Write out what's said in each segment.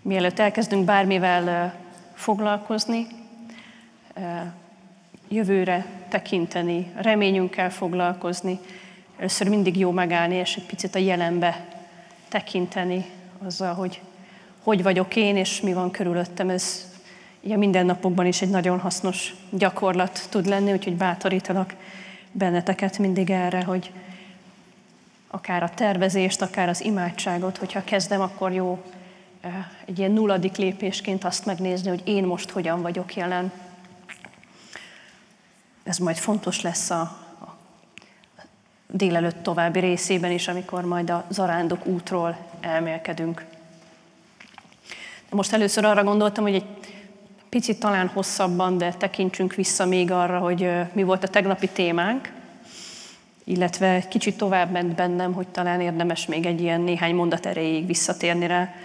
Mielőtt elkezdünk bármivel foglalkozni, jövőre tekinteni, reményünkkel foglalkozni, először mindig jó megállni, és egy picit a jelenbe tekinteni azzal, hogy vagyok én, és mi van körülöttem. Ez ugye mindennapokban is egy nagyon hasznos gyakorlat tud lenni, úgyhogy bátorítalak benneteket mindig erre, hogy akár a tervezést, akár az imádságot, hogyha kezdem, akkor jó egy ilyen 0. lépésként azt megnézni, hogy én most hogyan vagyok jelen. Ez majd fontos lesz a délelőtt további részében is, amikor majd a zarándok útról elmélkedünk. De most először arra gondoltam, hogy egy picit talán hosszabban, de tekintsünk vissza még arra, hogy mi volt a tegnapi témánk, illetve kicsit tovább ment bennem, hogy talán érdemes még egy ilyen néhány mondat erejéig visszatérni rá.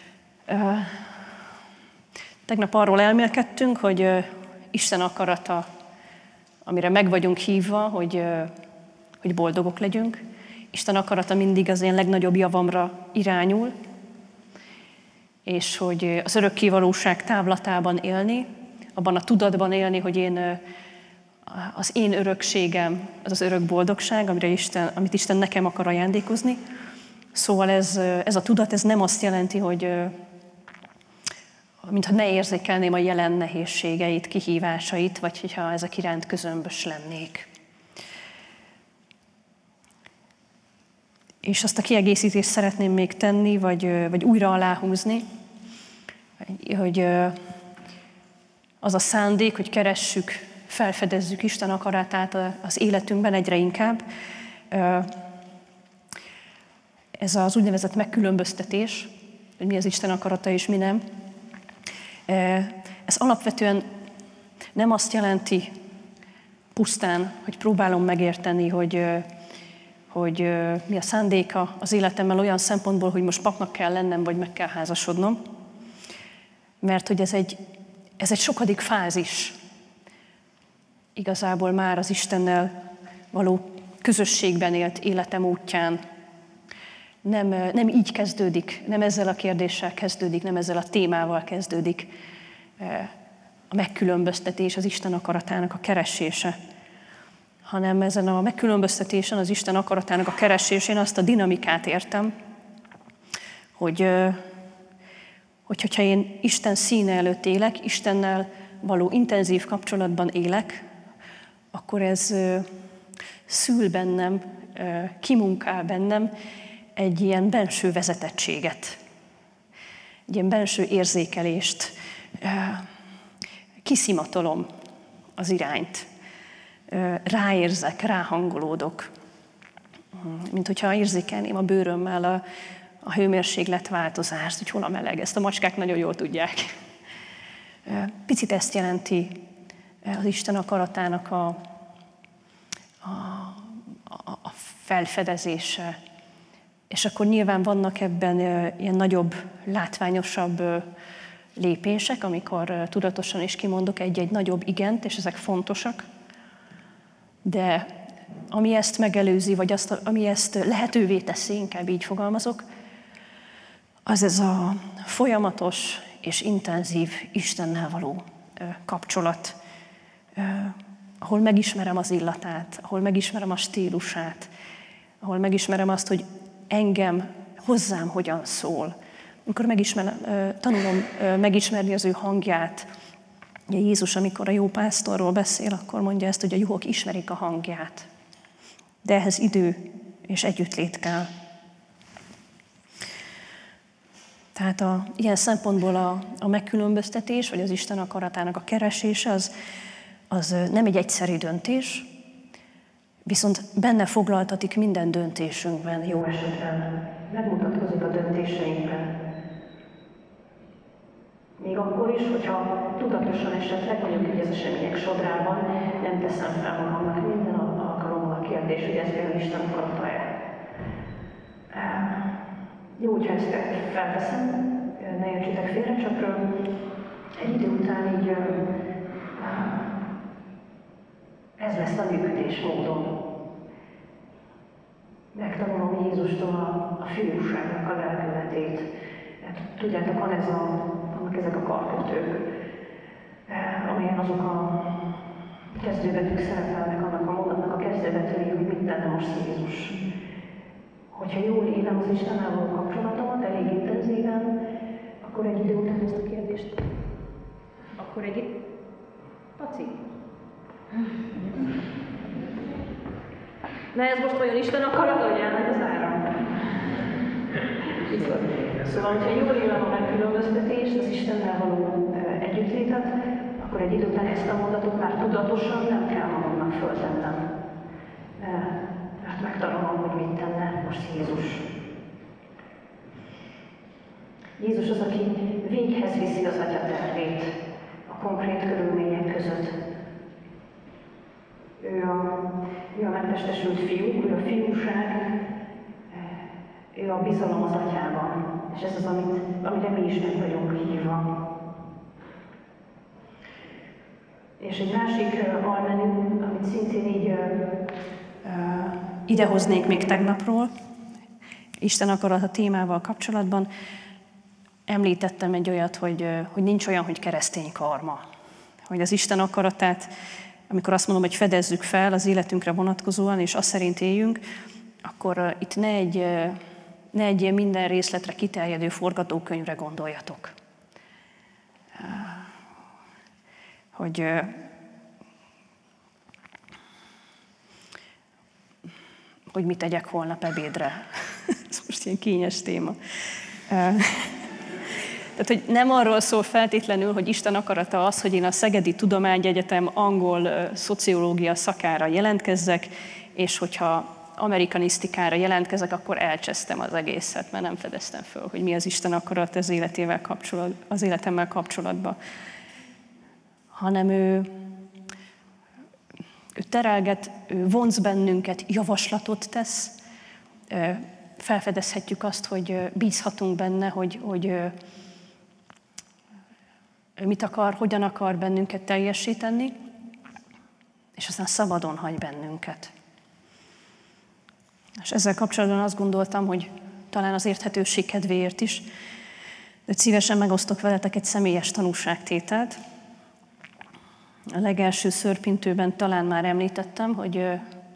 Tegnap arról elmélkedtünk, hogy Isten akarata, amire meg vagyunk hívva, hogy boldogok legyünk. Isten akarata mindig az én legnagyobb javamra irányul, és hogy az örökké valóság távlatában élni, abban a tudatban élni, hogy az én örökségem, az az örök boldogság, amit Isten nekem akar ajándékozni. Szóval ez a tudat, ez nem azt jelenti, hogy mintha ne érzékelném a jelen nehézségeit, kihívásait, vagy hogyha ezek iránt közömbös lennék. És azt a kiegészítést szeretném még tenni, vagy újra aláhúzni, hogy az a szándék, hogy keressük, felfedezzük Isten akaratát az életünkben egyre inkább. Ez az úgynevezett megkülönböztetés, hogy mi az Isten akarata és mi nem. Ez alapvetően nem azt jelenti pusztán, hogy próbálom megérteni, hogy mi a szándéka az életemmel olyan szempontból, hogy most papnak kell lennem, vagy meg kell házasodnom. Mert hogy ez egy sokadik fázis. Igazából már az Istennel való közösségben élt életem útján. Nem így kezdődik, nem ezzel a kérdéssel kezdődik, nem ezzel a témával kezdődik a megkülönböztetés, az Isten akaratának a keresése, hanem ezen a megkülönböztetésen, az Isten akaratának a keresésén azt a dinamikát értem, hogyha én Isten színe előtt élek, Istennel való intenzív kapcsolatban élek, akkor ez szül bennem, kimunkál bennem egy ilyen benső vezetettséget, egy ilyen benső érzékelést, kiszimatolom az irányt, ráérzek, ráhangolódok, mint hogyha érzékelném a bőrömmel a hőmérséklet változást, hogy hol a meleg, ezt a macskák nagyon jól tudják. Picit ezt jelenti az Isten akaratának a felfedezése. És akkor nyilván vannak ebben ilyen nagyobb, látványosabb lépések, amikor tudatosan is kimondok egy-egy nagyobb igent, és ezek fontosak. De ami ezt megelőzi, vagy ami ezt lehetővé teszi, inkább így fogalmazok, az ez a folyamatos és intenzív Istennel való kapcsolat, ahol megismerem az illatát, ahol megismerem a stílusát, ahol megismerem azt, hogy engem, hozzám hogyan szól. Amikor tanulom megismerni az ő hangját. Ugye Jézus, amikor a jó pásztorról beszél, akkor mondja ezt, hogy a juhok ismerik a hangját. De ehhez idő és együttlét kell. Tehát ilyen szempontból a megkülönböztetés, vagy az Isten akaratának a keresése, az nem egy egyszerű döntés, viszont benne foglaltatik minden döntésünkben, jó esetben. Megmutatkozik a döntéseinkben. Még akkor is, hogyha tudatosan esetleg mondjuk így az események sodrában nem teszem fel magamnak minden alkalommal a kérdés, hogy ez olyan Isten akarata-e. Jó, hogyha ezt felteszem, ne értsétek félre, csak egy idő után így ez lesz a működésmódom. Megtanulom Jézustól a fiúságnak a lelkületét, Tudjátok, vannak ezek a karkötők, amelyen azok a kezdőbetűk szerepelnek, annak a mondatnak a kezdőbetűi, hogy mit tenne most Jézus. Hogyha jól élem az Istennel való kapcsolatomat elég intenzíven, akkor egy idő után ezt a kérdést... Akkor egy... Paci? Na ez most olyan Isten akarat, hogy elment az áram? Szóval, hogyha jól élem a megkülönböztetést, az Istennel való együttlétet, akkor egy idő után ezt a mondatot már tudatosan nem kell magamnak föltennem. Mert megtanulom, hogy mit tenne most Jézus. Jézus az, aki véghez viszi az Atya tervét a konkrét körülmények között. Ő a megtestesült fiú, ő a fiúság, ő a bizalom az Atyában. És ez az, amire mi is meg vagyunk hívva. És egy másik almenü, amit szintén így idehoznék még tegnapról, Isten akarata témával kapcsolatban, említettem egy olyat, hogy nincs olyan, hogy keresztény karma. Hogy az Isten akaratát, amikor azt mondom, hogy fedezzük fel az életünkre vonatkozóan, és azt szerint éljünk, akkor itt ne egy ilyen minden részletre kiterjedő forgatókönyvre gondoljatok. Hogy mit tegyek holnap ebédre. Ez most ilyen kényes téma. Tehát, hogy nem arról szól feltétlenül, hogy Isten akarata az, hogy én a Szegedi Tudományegyetem angol szociológia szakára jelentkezzek, és hogyha amerikanisztikára jelentkezek, akkor elcsesztem az egészet, mert nem fedeztem föl, hogy mi az Isten akarat az életemmel kapcsolatban. Hanem ő terelget, ő vonz bennünket, javaslatot tesz, felfedezhetjük azt, hogy bízhatunk benne, hogy ő mit akar, hogyan akar bennünket teljesíteni, és aztán szabadon hagy bennünket. És ezzel kapcsolatban azt gondoltam, hogy talán az érthetőség kedvéért is, de szívesen megosztok veletek egy személyes tanúságtételt. A legelső szörpintőben talán már említettem, hogy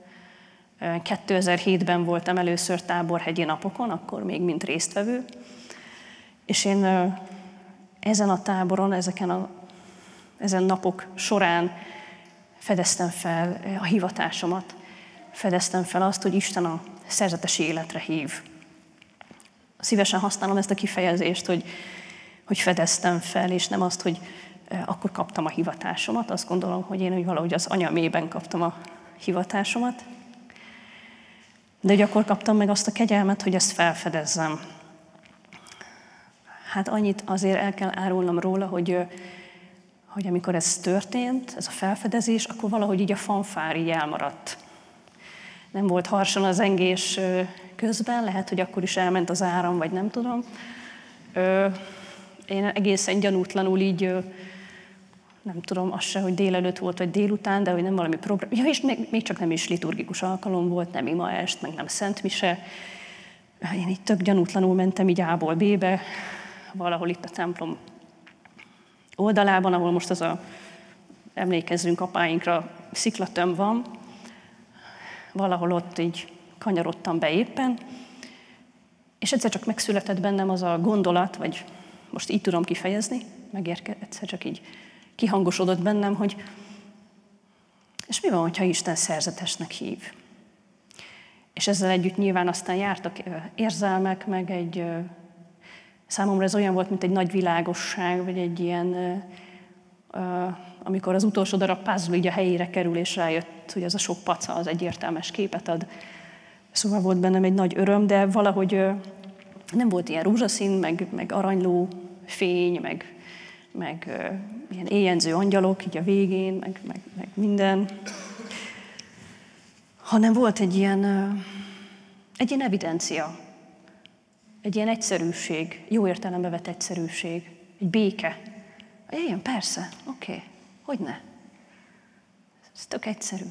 2007-ben voltam először Táborhegyi napokon, akkor még mint résztvevő, és én ezen a táboron, ezen napok során fedeztem fel a hivatásomat, fedeztem fel azt, hogy Isten a szerzetes életre hív. Szívesen használom ezt a kifejezést, hogy fedeztem fel, és nem azt, hogy akkor kaptam a hivatásomat. Azt gondolom, hogy én valahogy az anyamében kaptam a hivatásomat. De hogy akkor kaptam meg azt a kegyelmet, hogy ezt felfedezzem. Hát annyit azért el kell árulnom róla, hogy amikor ez történt, ez a felfedezés, akkor valahogy így a fanfár így elmaradt. Nem volt harsan az zengés közben, lehet, hogy akkor is elment az áram, vagy nem tudom. Én egészen gyanútlanul így, nem tudom, az se, hogy délelőtt volt, vagy délután, de hogy nem valami program. Ja, és még csak nem is liturgikus alkalom volt, nem imaest, meg nem szentmise. Én így tök gyanútlanul mentem így A-ból B-be, valahol itt a templom oldalában, ahol most emlékezzünk apáinkra, sziklatömb van. Valahol ott így kanyarodtam be éppen, és egyszer csak megszületett bennem az a gondolat, vagy most így tudom kifejezni, egyszer csak így kihangosodott bennem, hogy és mi van, hogyha Isten szerzetesnek hív? És ezzel együtt nyilván aztán jártak érzelmek, meg számomra ez olyan volt, mint egy nagy világosság, vagy egy ilyen, amikor az utolsó darab puzzle így a helyére kerül, és rájött, hogy ez a sok paca az egyértelmes képet ad. Szóval volt bennem egy nagy öröm, de valahogy nem volt ilyen rózsaszín, meg aranyló fény, meg ilyen éjjenző angyalok így a végén, meg minden. Hanem volt egy ilyen evidencia, egy ilyen egyszerűség, jó értelembe vett egyszerűség, egy béke. Igen, persze, oké, hogyne. Ez tök egyszerű.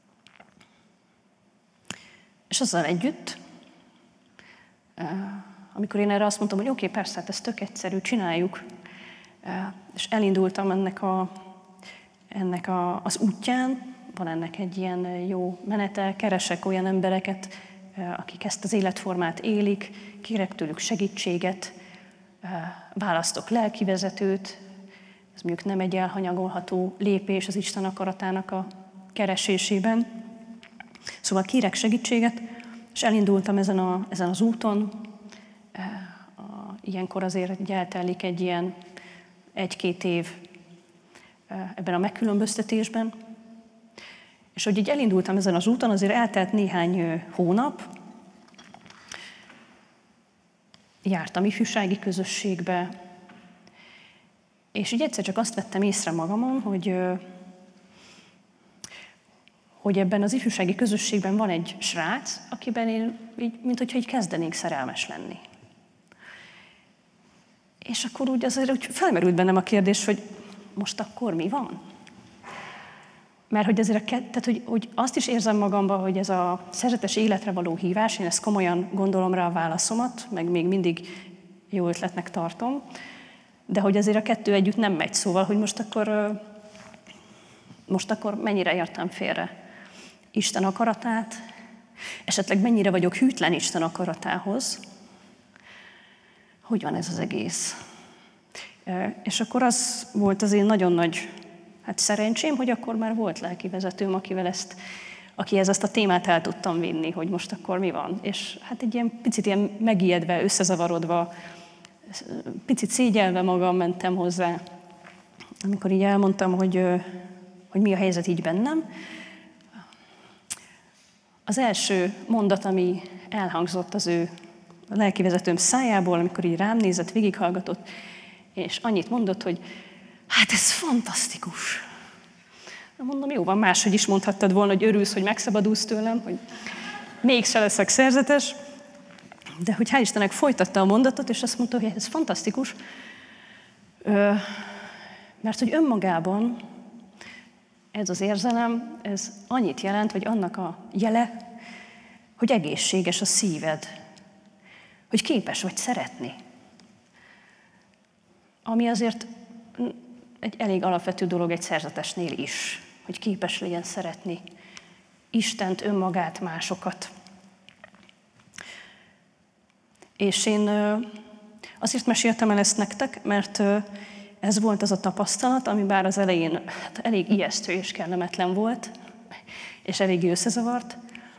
És azzal együtt, amikor én erre azt mondtam, hogy oké, persze, hát ez tök egyszerű, csináljuk, és elindultam ennek az útján, van ennek egy ilyen jó menete, keresek olyan embereket, akik ezt az életformát élik, kérek tőlük segítséget, választok lelkivezetőt, ez mondjuk nem egy elhanyagolható lépés az Isten akaratának a keresésében. Szóval kérek segítséget, és elindultam ezen az úton. Ilyenkor azért eltelik egy ilyen 1-2 év ebben a megkülönböztetésben. És hogy így elindultam ezen az úton, azért eltelt néhány hónap. Jártam ifjúsági közösségbe, és így egyszer csak azt vettem észre magamon, hogy ebben az ifjúsági közösségben van egy srác, akiben én minthogyha így kezdenék szerelmes lenni. És akkor úgy azért úgy felmerült bennem a kérdés, hogy most akkor mi van? Mert hogy azért tehát, hogy azt is érzem magamban, hogy ez a szerzetes életre való hívás, én ezt komolyan gondolom rá a válaszomat, meg még mindig jó ötletnek tartom, de hogy azért a kettő együtt nem megy, szóval, hogy most akkor mennyire értem félre Isten akaratát, esetleg mennyire vagyok hűtlen Isten akaratához, hogy van ez az egész. És akkor az volt az én nagyon nagy szerencsém, hogy akkor már volt lelkivezetőm, akihez ezt a témát el tudtam vinni, hogy most akkor mi van. És hát egy ilyen picit ilyen megijedve, összezavarodva, picit szégyelve magam mentem hozzá, amikor így elmondtam, hogy mi a helyzet így bennem. Az első mondat, ami elhangzott az ő a lelkivezetőm szájából, amikor így rám nézett, végighallgatott, és annyit mondott, hogy hát ez fantasztikus. Mondom, jó van, máshogy is mondhattad volna, hogy örülsz, hogy megszabadulsz tőlem, hogy mégse leszek szerzetes. De hogy hál' Istennek folytatta a mondatot, és azt mondta, hogy ez fantasztikus, mert hogy önmagában ez az érzelem, ez annyit jelent, hogy annak a jele, hogy egészséges a szíved, hogy képes vagy szeretni. Ami azért egy elég alapvető dolog egy szerzetesnél is, hogy képes legyen szeretni Istent, önmagát, másokat. És én azért meséltem el ezt nektek, mert ez volt az a tapasztalat, ami bár az elején elég ijesztő és kellemetlen volt, és eléggé összezavart,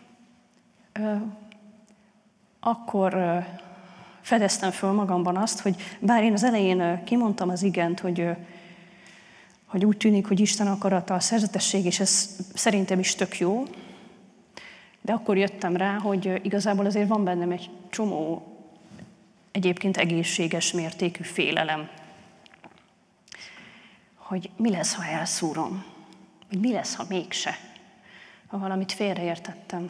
akkor fedeztem föl magamban azt, hogy bár én az elején kimondtam az igent, hogy úgy tűnik, hogy Isten akarata a szerzetesség, és ez szerintem is tök jó, de akkor jöttem rá, hogy igazából azért van bennem egy csomó egyébként egészséges mértékű félelem, hogy mi lesz, ha elszúrom, vagy mi lesz, ha mégse, ha valamit félreértettem.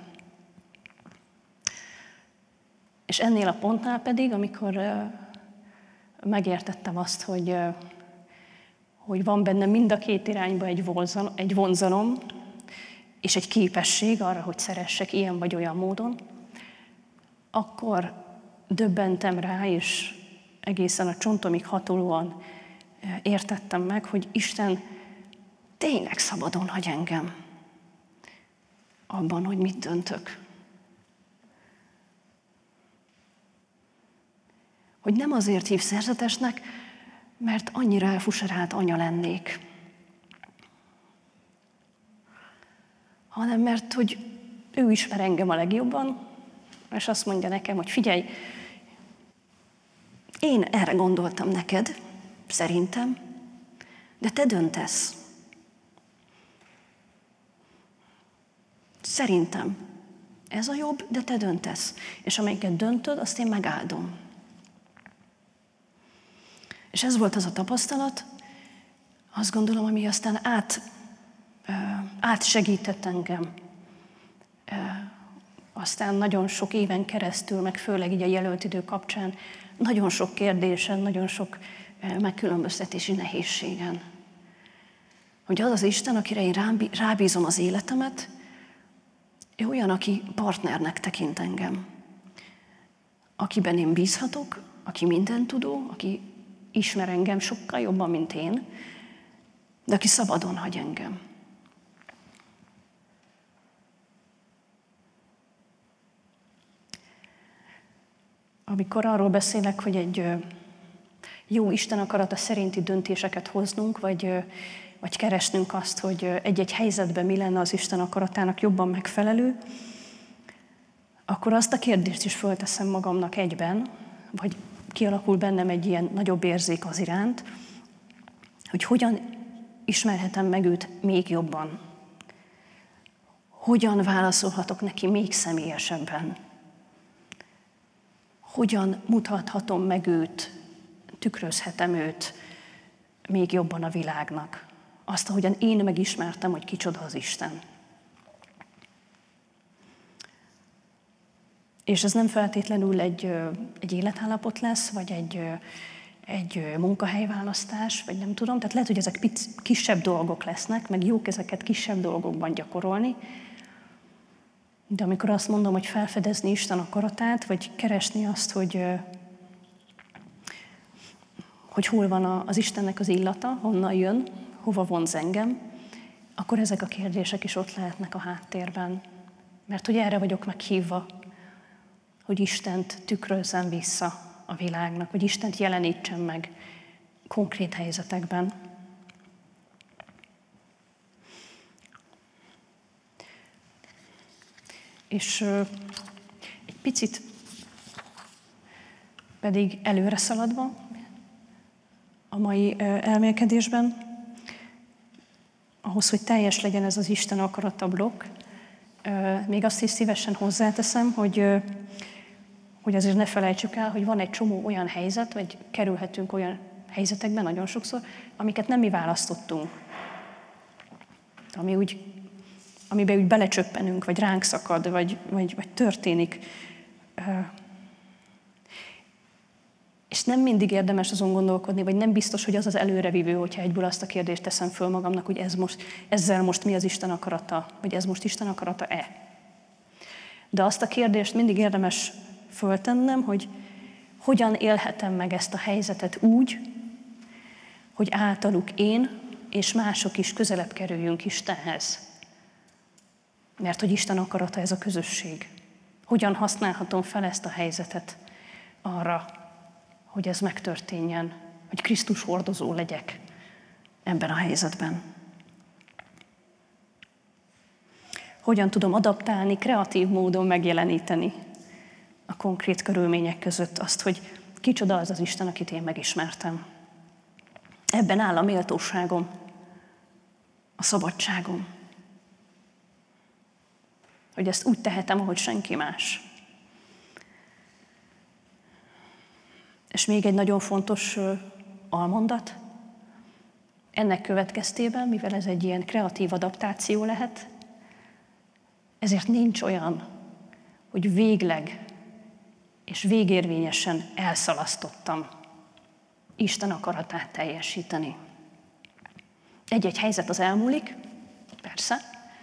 És ennél a pontnál pedig, amikor megértettem azt, hogy van bennem mind a két irányba egy vonzalom, és egy képesség arra, hogy szeressek ilyen vagy olyan módon, akkor döbbentem rá, és egészen a csontomig hatolóan értettem meg, hogy Isten tényleg szabadon hagy engem abban, hogy mit döntök. Hogy nem azért hív szerzetesnek, mert annyira elfuserált anya lennék, hanem mert, hogy ő ismer engem a legjobban, és azt mondja nekem, hogy figyelj, én erre gondoltam neked, szerintem, de te döntesz. Szerintem ez a jobb, de te döntesz. És amelyiket döntöd, azt én megáldom. És ez volt az a tapasztalat, azt gondolom, ami aztán átsegített engem. Aztán nagyon sok éven keresztül, meg főleg így a jelölt idő kapcsán, nagyon sok kérdésen, nagyon sok megkülönböztetési nehézségen. Hogy az az Isten, akire én rábízom az életemet, ő olyan, aki partnernek tekint engem. akiben én bízhatok, aki mindentudó, aki ismer engem sokkal jobban, mint én, de aki szabadon hagy engem. Amikor arról beszélek, hogy egy jó Isten akarata szerinti döntéseket hoznunk, vagy keresnünk azt, hogy egy-egy helyzetben mi lenne az Isten akaratának jobban megfelelő, akkor azt a kérdést is fölteszem magamnak egyben, vagy kialakul bennem egy ilyen nagyobb érzék az iránt, hogy hogyan ismerhetem meg őt még jobban. Hogyan válaszolhatok neki még személyesebben. Hogyan mutathatom meg őt, tükrözhetem őt még jobban a világnak. Azt, ahogyan én megismertem, hogy kicsoda az Isten. És ez nem feltétlenül egy életállapot lesz, vagy egy munkahelyválasztás, vagy nem tudom. Tehát lehet, hogy ezek kisebb dolgok lesznek, meg jók ezeket kisebb dolgokban gyakorolni. De amikor azt mondom, hogy felfedezni Isten akaratát, vagy keresni azt, hogy hol van az Istennek az illata, honnan jön, hova vonz engem, akkor ezek a kérdések is ott lehetnek a háttérben. Mert hogy erre vagyok meghívva, hogy Istent tükrözzem vissza a világnak, hogy Istent jelenítsem meg konkrét helyzetekben. És egy picit pedig előre szaladva a mai elmélkedésben, ahhoz, hogy teljes legyen ez az Isten akarata blokk, még azt is szívesen hozzáteszem, hogy azért ne felejtsük el, hogy van egy csomó olyan helyzet, vagy kerülhetünk olyan helyzetekben nagyon sokszor, amiket nem mi választottunk. Amiben úgy belecsöppenünk, vagy ránk szakad, vagy történik. És nem mindig érdemes azon gondolkodni, vagy nem biztos, hogy az az előrevívő, hogyha egyből azt a kérdést teszem föl magamnak, hogy ezzel most mi az Isten akarata, vagy ez most Isten akarata-e. De azt a kérdést mindig érdemes föltennem, hogy hogyan élhetem meg ezt a helyzetet úgy, hogy általuk én és mások is közelebb kerüljünk Istenhez. Mert hogy Isten akarata ez a közösség. Hogyan használhatom fel ezt a helyzetet arra, hogy ez megtörténjen, hogy Krisztus hordozó legyek ebben a helyzetben. Hogyan tudom adaptálni, kreatív módon megjeleníteni a konkrét körülmények között azt, hogy kicsoda az az Isten, akit én megismertem. Ebben áll a méltóságom, a szabadságom. Hogy ezt úgy tehetem, ahogy senki más. És még egy nagyon fontos almondat. Ennek következtében, mivel ez egy ilyen kreatív adaptáció lehet, ezért nincs olyan, hogy végleg és végérvényesen elszalasztottam Isten akaratát teljesíteni. Egy-egy helyzet az elmúlik, persze,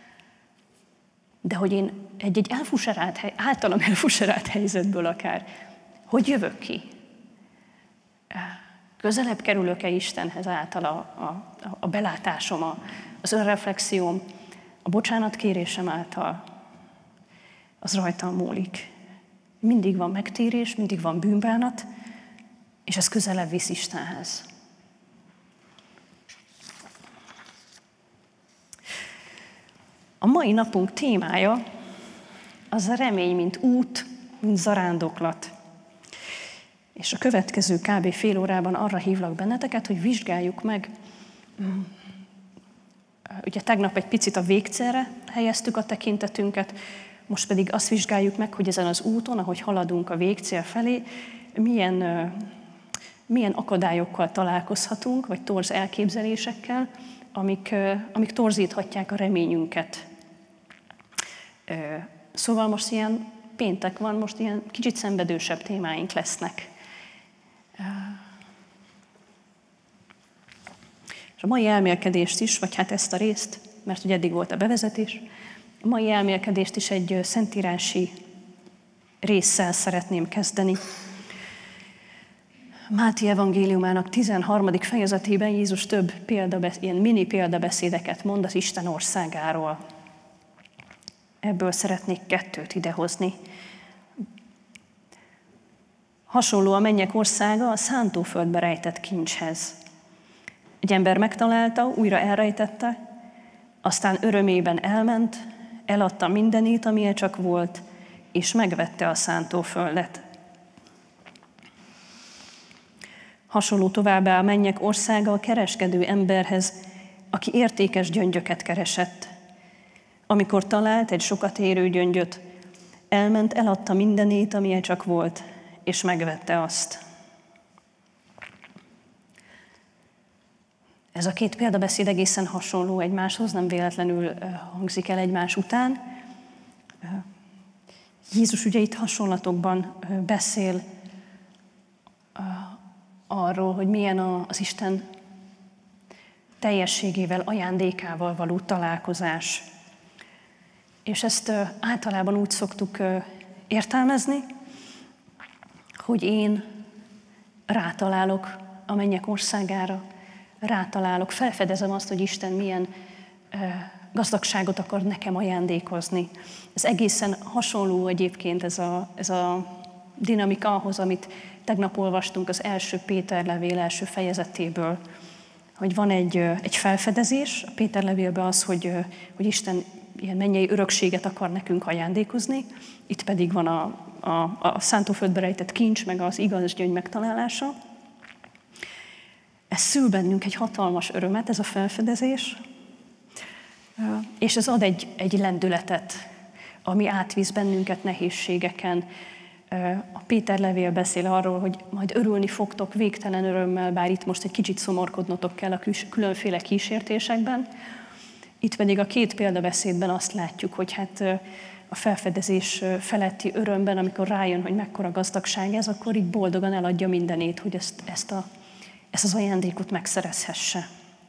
de hogy én egy általam elfuserált helyzetből akár, hogy jövök ki? Közelebb kerülök-e Istenhez által a belátásom, az önreflexióm, a bocsánatkérésem által, az rajtam múlik. Mindig van megtérés, mindig van bűnbánat, és ez közelebb visz Istenhez. A mai napunk témája az a remény, mint út, mint zarándoklat. És a következő kb. Fél órában arra hívlak benneteket, hogy vizsgáljuk meg. Ugye tegnap egy picit a végcélre helyeztük a tekintetünket, most pedig azt vizsgáljuk meg, hogy ezen az úton, ahogy haladunk a végcél felé, milyen akadályokkal találkozhatunk, vagy torz elképzelésekkel, amik torzíthatják a reményünket. Szóval most ilyen péntek van, most ilyen kicsit szenvedősebb témáink lesznek. És a mai elmélkedést is, vagy hát ezt a részt, mert ugye eddig volt a bevezetés, a mai elmélkedést is egy szentírási résszel szeretném kezdeni. Máté evangéliumának 13. fejezetében Jézus több ilyen mini példabeszédeket mond az Isten országáról. Ebből szeretnék 2 idehozni. Hasonló a mennyek országa a szántóföldbe rejtett kincshez. Egy ember megtalálta, újra elrejtette, aztán örömében elment, eladta mindenét, amilyen csak volt, és megvette a szántóföldet. Hasonló továbbá a mennyek országa a kereskedő emberhez, aki értékes gyöngyöket keresett. Amikor talált egy sokat érő gyöngyöt, elment, eladta mindenét, amilyen csak volt, és megvette azt. Ez a 2 példabeszéd egészen hasonló egymáshoz, nem véletlenül hangzik el egymás után. Jézus ugye itt hasonlatokban beszél arról, hogy milyen az Isten teljességével, ajándékával való találkozás. És ezt általában úgy szoktuk értelmezni, hogy én rátalálok a mennyek országára, rátalálok, felfedezem azt, hogy Isten milyen gazdagságot akar nekem ajándékozni. Ez egészen hasonló egyébként ez a dinamika ahhoz, amit tegnap olvastunk az első Péter levél első fejezetéből, hogy van egy felfedezés, a Péter levélben az, hogy Isten ilyen mennyei örökséget akar nekünk ajándékozni, itt pedig van a szántóföldbe rejtett kincs, meg az igaz gyöngy megtalálása. Ez szül bennünk egy hatalmas örömet, ez a felfedezés, és ez ad egy lendületet, ami átvisz bennünket nehézségeken. A Péter levél beszél arról, hogy majd örülni fogtok végtelen örömmel, bár itt most egy kicsit szomorkodnotok kell a különféle kísértésekben. Itt pedig a 2 példabeszédben azt látjuk, hogy hát a felfedezés feletti örömben, amikor rájön, hogy mekkora gazdagság ez, akkor így boldogan eladja mindenét, hogy ezt az ajándékot megszerezhesse.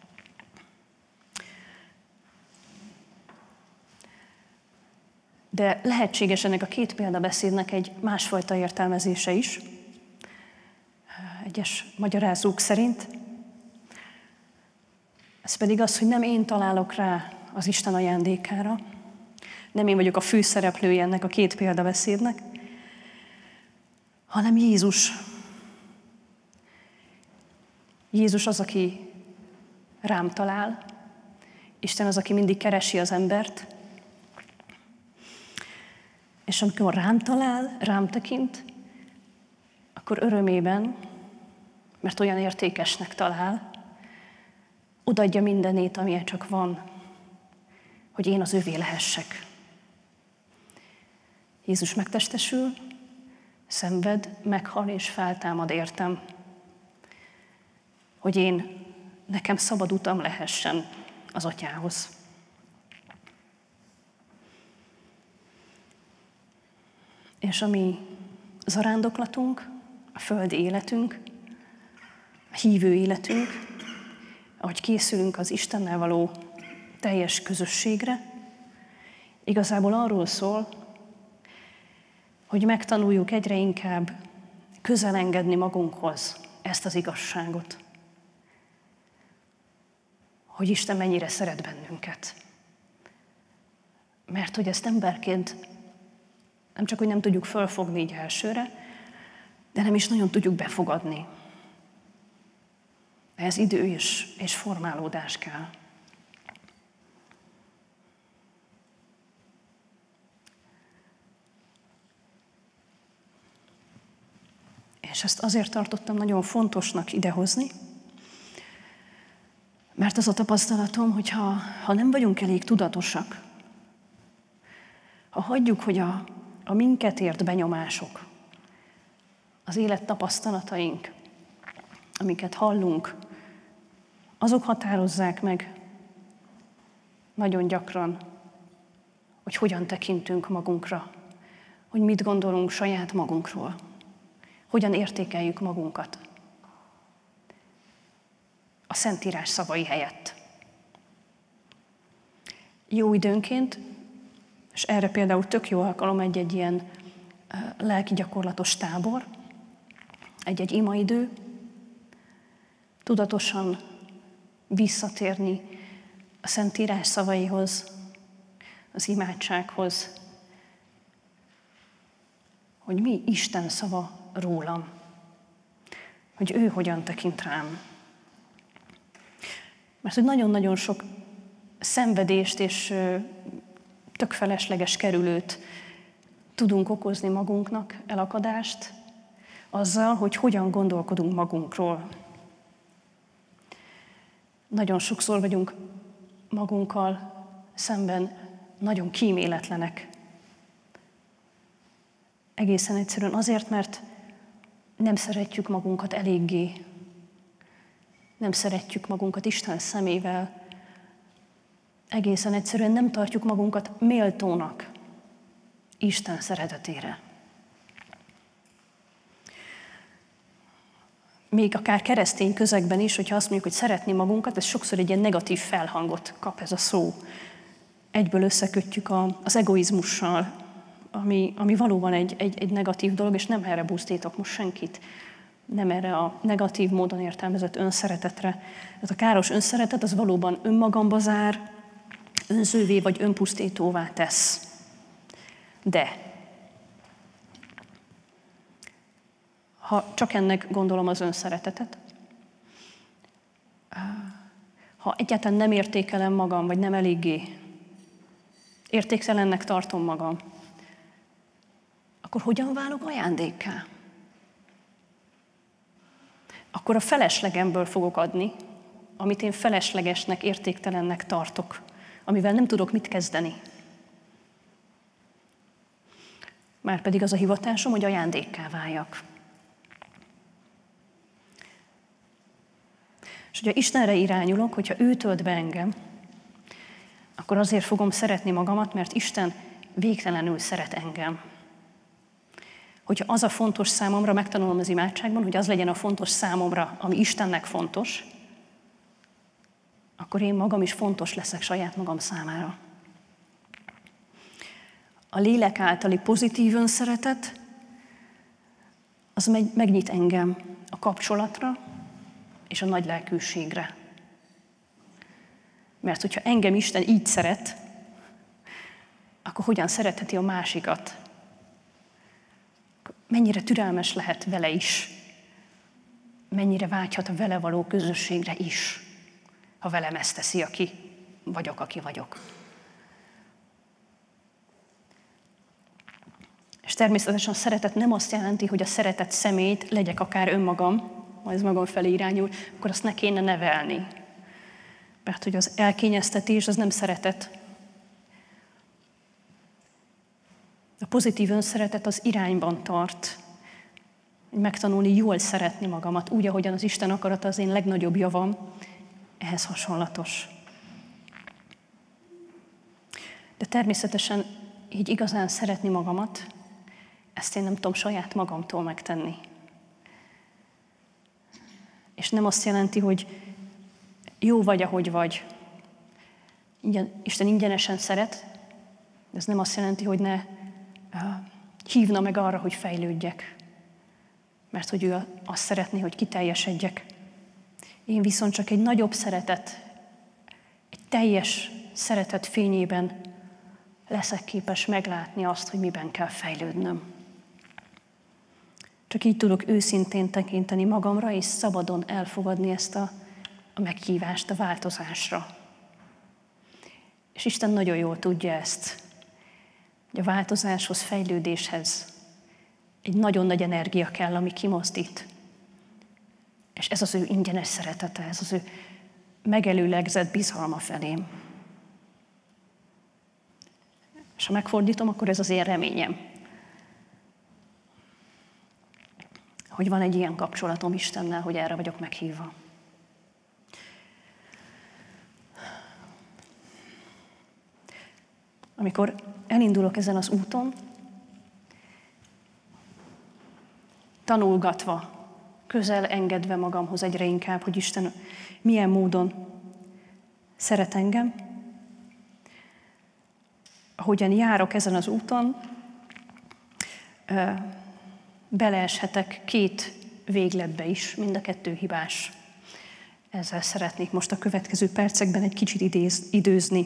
De lehetséges ennek a 2 példabeszédnek egy másfajta értelmezése is, egyes magyarázók szerint. Ez pedig az, hogy nem én találok rá az Isten ajándékára, nem én vagyok a főszereplője ennek a 2 példabeszédnek, hanem Jézus. Jézus az, aki rám talál, Isten az, aki mindig keresi az embert, és amikor rám talál, rám tekint, akkor örömében, mert olyan értékesnek talál, odaadja mindenét, amilyen csak van, hogy én az övé lehessek. Jézus megtestesül, szenved, meghal és feltámad értem, hogy nekem szabad utam lehessen az Atyához. És a mi zarándoklatunk, a földi életünk, a hívő életünk, ahogy készülünk az Istennel való teljes közösségre, igazából arról szól, hogy megtanuljuk egyre inkább közel engedni magunkhoz ezt az igazságot. Hogy Isten mennyire szeret bennünket. Mert hogy ezt emberként nem csak, hogy nem tudjuk fölfogni így elsőre, de nem is nagyon tudjuk befogadni. Ez idő és formálódás kell. És ezt azért tartottam nagyon fontosnak idehozni, mert az a tapasztalatom, hogy ha nem vagyunk elég tudatosak, ha hagyjuk, hogy a minket ért benyomások, az élet tapasztalataink, amiket hallunk, azok határozzák meg nagyon gyakran, hogy hogyan tekintünk magunkra, hogy mit gondolunk saját magunkról, hogyan értékeljük magunkat a Szentírás szavai helyett. Jó időnként, és erre például tök jó alkalom egy ilyen lelki gyakorlatos tábor, egy-egy imaidő, tudatosan visszatérni a Szentírás szavaihoz, az imádsághoz, hogy mi Isten szava rólam, hogy ő hogyan tekint rám. Mert hogy nagyon-nagyon sok szenvedést és tök felesleges kerülőt tudunk okozni magunknak, elakadást, azzal, hogy hogyan gondolkodunk magunkról. Nagyon sokszor vagyunk magunkkal szemben nagyon kíméletlenek. Egészen egyszerűen azért, mert nem szeretjük magunkat eléggé. Nem szeretjük magunkat Isten szemével. Egészen egyszerűen nem tartjuk magunkat méltónak Isten szeretetére. Még akár keresztény közegben is, hogyha azt mondjuk, hogy szeretni magunkat, ez sokszor egy ilyen negatív felhangot kap ez a szó. Egyből összekötjük az egoizmussal, ami valóban egy negatív dolog, és nem erre buzdítok most senkit. Nem erre a negatív módon értelmezett önszeretetre. Ez a káros önszeretet az valóban önmagamba zár, önzővé vagy önpusztítóvá tesz. De ha csak ennek gondolom az önszeretetet, ha egyáltalán nem értékelem magam, vagy nem eléggé értéktelennek tartom magam, akkor hogyan válok ajándékká? Akkor a feleslegemből fogok adni, amit én feleslegesnek, értéktelennek tartok, amivel nem tudok mit kezdeni. Márpedig az a hivatásom, hogy ajándékká váljak. És hogyha Istenre irányulok, hogyha ő tölt be engem, akkor azért fogom szeretni magamat, mert Isten végtelenül szeret engem. Hogyha az a fontos számomra, megtanulom az imádságban, hogy az legyen a fontos számomra, ami Istennek fontos, akkor én magam is fontos leszek saját magam számára. A lélek általi pozitív önszeretet, az megnyit engem a kapcsolatra és a nagy lelkűségre. Mert hogyha engem Isten így szeret, akkor hogyan szeretheti a másikat? Mennyire türelmes lehet vele is? Mennyire vágyhat a vele való közösségre is, ha velem ezt teszi, aki vagyok. És természetesen a szeretet nem azt jelenti, hogy a szeretett személyt legyek akár önmagam, ha ez magam felé irányul, akkor azt ne kéne nevelni. Mert hogy az elkényeztetés az nem szeretet. A pozitív önszeretet az irányban tart. Megtanulni jól szeretni magamat, úgy, ahogyan az Isten akarata az én legnagyobb javam, ehhez hasonlatos. De természetesen így igazán szeretni magamat, ezt én nem tudom saját magamtól megtenni. És nem azt jelenti, hogy jó vagy, ahogy vagy. Isten ingyenesen szeret, de ez nem azt jelenti, hogy ne hívna meg arra, hogy fejlődjek. Mert hogy ő azt szeretné, hogy kiteljesedjek. Én viszont csak egy nagyobb szeretet, egy teljes szeretet fényében leszek képes meglátni azt, hogy miben kell fejlődnöm. Csak így tudok őszintén tekinteni magamra, és szabadon elfogadni ezt a meghívást a változásra. És Isten nagyon jól tudja ezt, hogy a változáshoz, fejlődéshez egy nagyon nagy energia kell, ami kimozdít. És ez az ő ingyenes szeretete, ez az ő megelőlegzett bizalma felém. És ha megfordítom, akkor ez az én reményem. Hogy van egy ilyen kapcsolatom Istennel, hogy erre vagyok meghívva. Amikor elindulok ezen az úton, tanulgatva, közel engedve magamhoz egyre inkább, hogy Isten milyen módon szeret engem, ahogyan járok ezen az úton, beleeshetek két végletbe is, mind a kettő hibás. Ezzel szeretnék most a következő percekben egy kicsit időzni.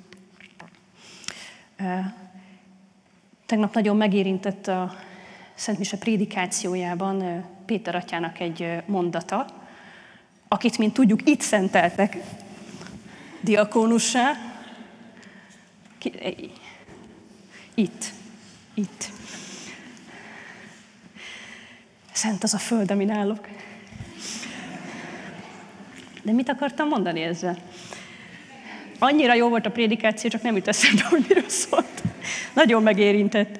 Tegnap nagyon megérintett a Szent Mise prédikációjában Péter atyának egy mondata, akit, mint tudjuk, itt szenteltek diakónussá. Itt. Szent az a föld, amin állok. De mit akartam mondani ezzel? Annyira jó volt a prédikáció, csak nem jut eszembe, hogy miről szólt. Nagyon megérintett.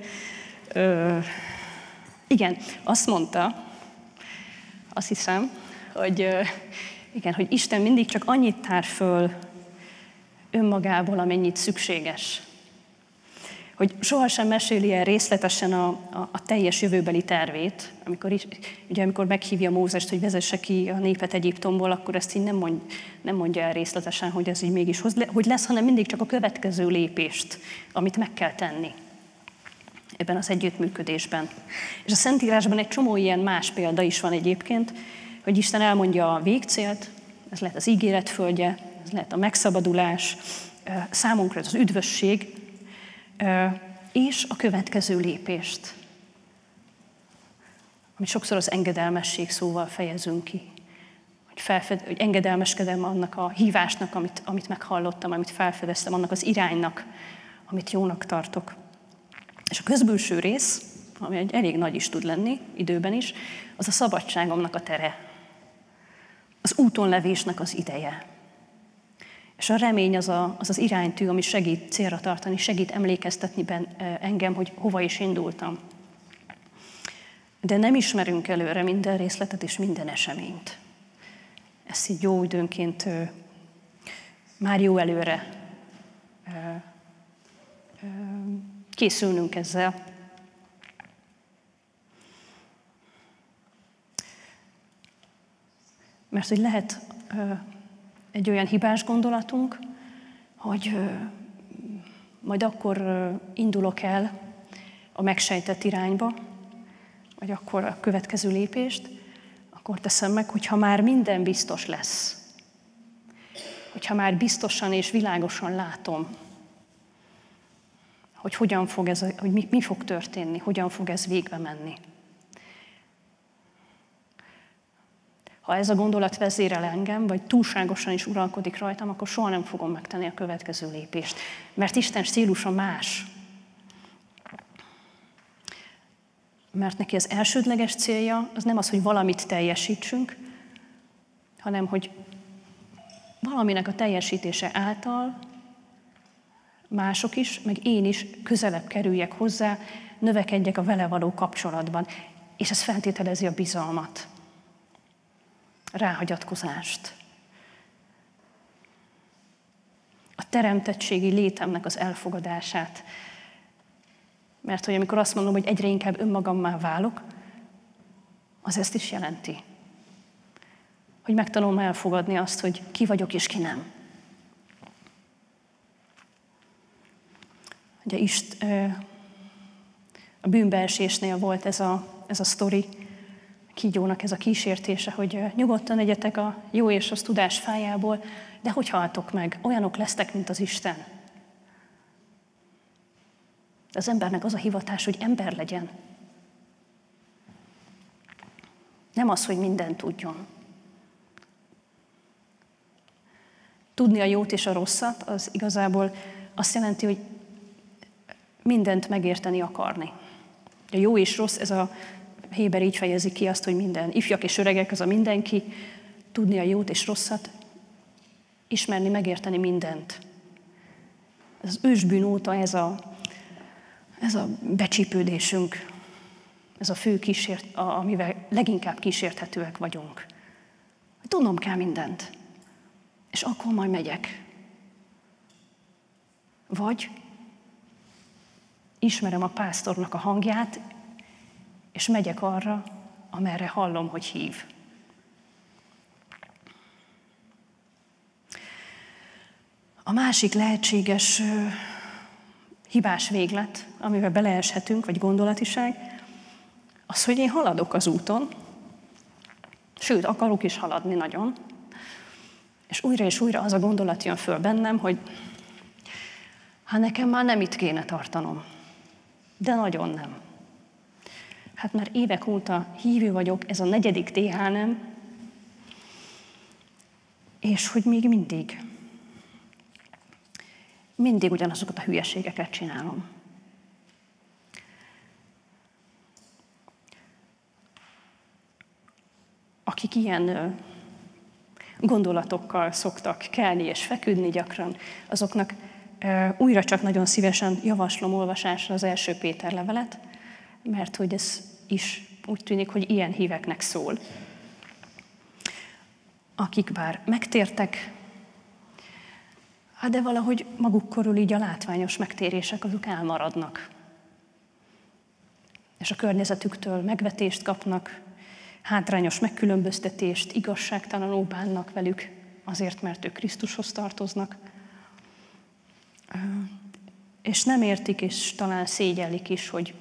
Igen, azt mondta, azt hiszem, hogy Isten mindig csak annyit tár föl önmagából, amennyit szükséges. Hogy sohasem meséli el részletesen a teljes jövőbeli tervét, amikor meghívja Mózest, hogy vezesse ki a népet Egyiptomból, akkor ezt így nem mondja el részletesen, hogy ez így mégis hogy lesz, hanem mindig csak a következő lépést, amit meg kell tenni ebben az együttműködésben. És a Szentírásban egy csomó ilyen más példa is van egyébként, hogy Isten elmondja a végcélt, ez lehet az ígéret földje, ez lehet a megszabadulás, számunkra ez az üdvösség, és a következő lépést, amit sokszor az engedelmesség szóval fejezünk ki. Hogy engedelmeskedem annak a hívásnak, amit meghallottam, amit felfedeztem, annak az iránynak, amit jónak tartok. És a közbülső rész, ami egy elég nagy is tud lenni, időben is, az a szabadságomnak a tere. Az útonlevésnek az ideje. És a remény az iránytű, ami segít célra tartani, segít emlékeztetni engem, hogy hova is indultam. De nem ismerünk előre minden részletet és minden eseményt. Ez így jó időnként már jó előre készülnünk ezzel. Mert hogy lehet egy olyan hibás gondolatunk, hogy majd akkor indulok el a megsejtett irányba, vagy akkor a következő lépést, akkor teszem meg, hogyha már minden biztos lesz. Hogyha már biztosan és világosan látom, hogy hogyan fog hogy mi fog történni, hogyan fog ez végbe menni. Ha ez a gondolat vezérel engem, vagy túlságosan is uralkodik rajtam, akkor soha nem fogom megtenni a következő lépést. Mert Isten stílusa más. Mert neki az elsődleges célja az nem az, hogy valamit teljesítsünk, hanem hogy valaminek a teljesítése által mások is, meg én is közelebb kerüljek hozzá, növekedjek a vele való kapcsolatban. És ez feltételezi a bizalmat, ráhagyatkozást. A teremtettségi létemnek az elfogadását. Mert hogy amikor azt mondom, hogy egyre inkább önmagammá válok, az ezt is jelenti. Hogy megtanulom elfogadni azt, hogy ki vagyok és ki nem. Ugye a bűnbeesésnél volt ez a sztori, kígyónak ez a kísértése, hogy nyugodtan egyetek a jó és rossz tudás fájából, de hogy haltok meg? Olyanok lesztek, mint az Isten. De az embernek az a hivatás, hogy ember legyen. Nem az, hogy mindent tudjon. Tudni a jót és a rosszat, az igazából azt jelenti, hogy mindent megérteni akarni. A jó és rossz, ez a Héber így fejezi ki azt, hogy minden ifjak és öregek, az a mindenki, tudni a jót és rosszat, ismerni, megérteni mindent. Ez az ősbűn óta ez a becsípődésünk, ez a fő amivel leginkább kísérthetőek vagyunk. Tudnom kell mindent, és akkor majd megyek. Vagy ismerem a pásztornak a hangját, és megyek arra, amerre hallom, hogy hív. A másik lehetséges hibás véglet, amivel beleeshetünk, vagy gondolatiság, Az, hogy én haladok az úton, sőt, akarok is haladni nagyon, és újra az a gondolat jön föl bennem, hogy hát nekem már nem itt kéne tartanom, de nagyon nem. Hát már évek óta hívő vagyok, ez a 4. THN-em, és hogy még mindig ugyanazokat a hülyeségeket csinálom. Akik ilyen gondolatokkal szoktak kelni és feküdni gyakran, azoknak újra csak nagyon szívesen javaslom olvasásra az 1. Péter levelet, mert hogy ez is úgy tűnik, hogy ilyen híveknek szól. Akik bár megtértek, de valahogy maguk körül így a látványos megtérések azok elmaradnak. És a környezetüktől megvetést kapnak, hátrányos megkülönböztetést, igazságtalanul bánnak velük, azért, mert ők Krisztushoz tartoznak. És nem értik, és talán szégyellik is, hogy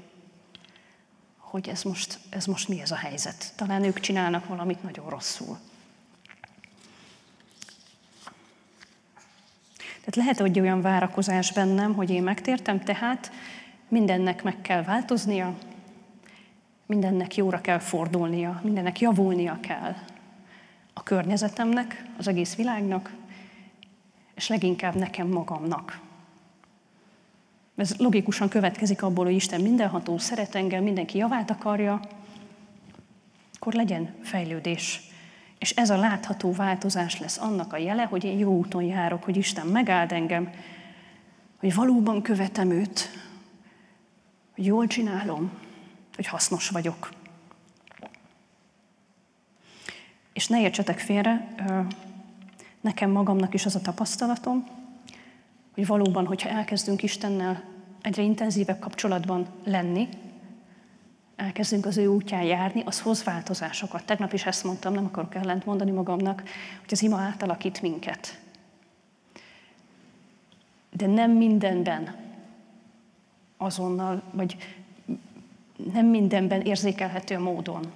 ez most mi ez a helyzet. Talán ők csinálnak valamit nagyon rosszul. Tehát lehet, hogy olyan várakozás bennem, hogy én megtértem, tehát mindennek meg kell változnia, mindennek jóra kell fordulnia, mindennek javulnia kell a környezetemnek, az egész világnak, és leginkább nekem magamnak. Ez logikusan következik abból, hogy Isten mindenható, szeret engem, mindenki javát akarja, akkor legyen fejlődés. És ez a látható változás lesz annak a jele, hogy én jó úton járok, hogy Isten megáld engem, hogy valóban követem őt, hogy jól csinálom, hogy hasznos vagyok. És ne értsetek félre, nekem magamnak is az a tapasztalatom, hogy valóban, hogyha elkezdünk Istennel egyre intenzívebb kapcsolatban lenni, elkezdünk az ő útján járni, az hoz változásokat. Tegnap is ezt mondtam, nem akarok ellent mondani magamnak, hogy az ima átalakít minket. De nem mindenben azonnal, vagy nem mindenben érzékelhető módon.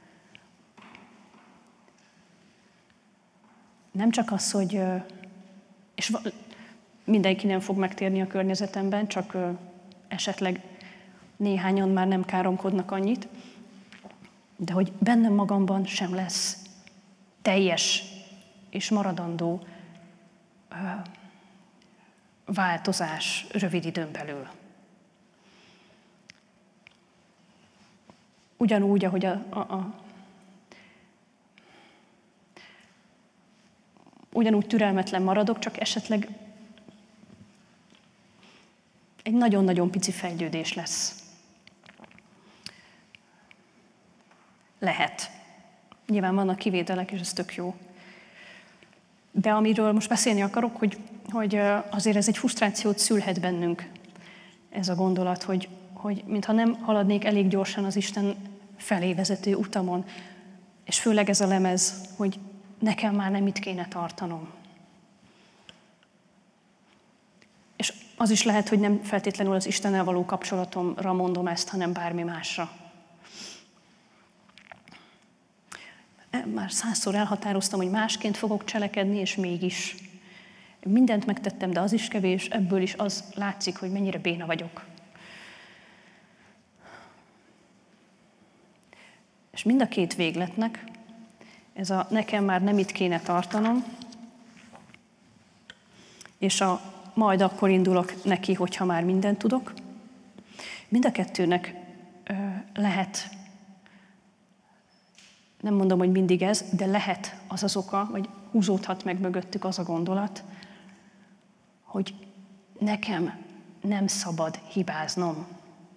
Nem csak az, hogy, és mindenki nem fog megtérni a környezetemben, csak esetleg néhányan már nem káromkodnak annyit, de hogy bennem magamban sem lesz teljes és maradandó változás rövid időn belül. Ugyanúgy, ahogy ugyanúgy türelmetlen maradok, csak esetleg egy nagyon-nagyon pici fejlődés lesz. Lehet. Nyilván vannak kivételek, és ez tök jó. De amiről most beszélni akarok, hogy azért ez egy frusztrációt szülhet bennünk, ez a gondolat, hogy mintha nem haladnék elég gyorsan az Isten felé vezető utamon, és főleg ez a lemez, hogy nekem már nem itt kéne tartanom. És az is lehet, hogy nem feltétlenül az Istennel való kapcsolatomra mondom ezt, hanem bármi másra. Már 100-szor elhatároztam, hogy másként fogok cselekedni, és mégis. Mindent megtettem, de az is kevés, ebből is az látszik, hogy mennyire béna vagyok. És mind a két végletnek, ez a nekem már nem itt kéne tartanom, és a majd akkor indulok neki, hogyha már mindent tudok. Mind a kettőnek lehet, nem mondom, hogy mindig ez, de lehet az az oka, vagy húzódhat meg mögöttük az a gondolat, hogy nekem nem szabad hibáznom.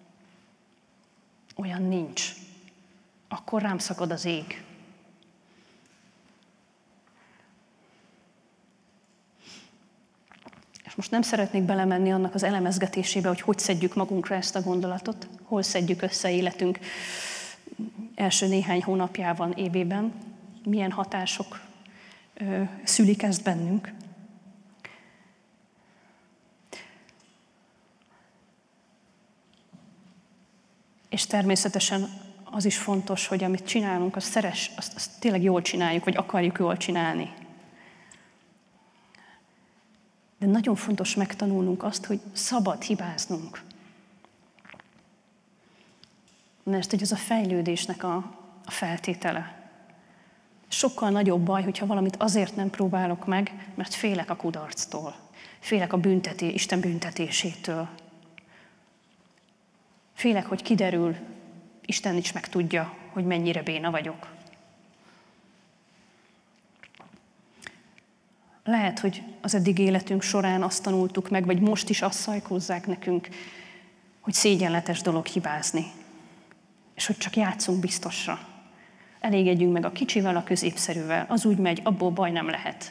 Olyan nincs. Akkor rám szakad az ég. És most nem szeretnék belemenni annak az elemezgetésébe, hogy szedjük magunkra ezt a gondolatot, hol szedjük össze életünk első néhány hónapjában, évében, milyen hatások szülik ezt bennünk. És természetesen az is fontos, hogy amit csinálunk, azt tényleg jól csináljuk, vagy akarjuk jól csinálni. De nagyon fontos megtanulnunk azt, hogy szabad hibáznunk. Mert hogy ez a fejlődésnek a feltétele. Sokkal nagyobb baj, hogyha valamit azért nem próbálok meg, mert félek a kudarctól. Félek a Isten büntetésétől. Félek, hogy kiderül, Isten is megtudja, hogy mennyire béna vagyok. Lehet, hogy az eddig életünk során azt tanultuk meg, vagy most is azt szajkózzák nekünk, hogy szégyenletes dolog hibázni. És hogy csak játszunk biztosra. Elégedjünk meg a kicsivel, a középszerűvel. Az úgy megy, abból baj nem lehet.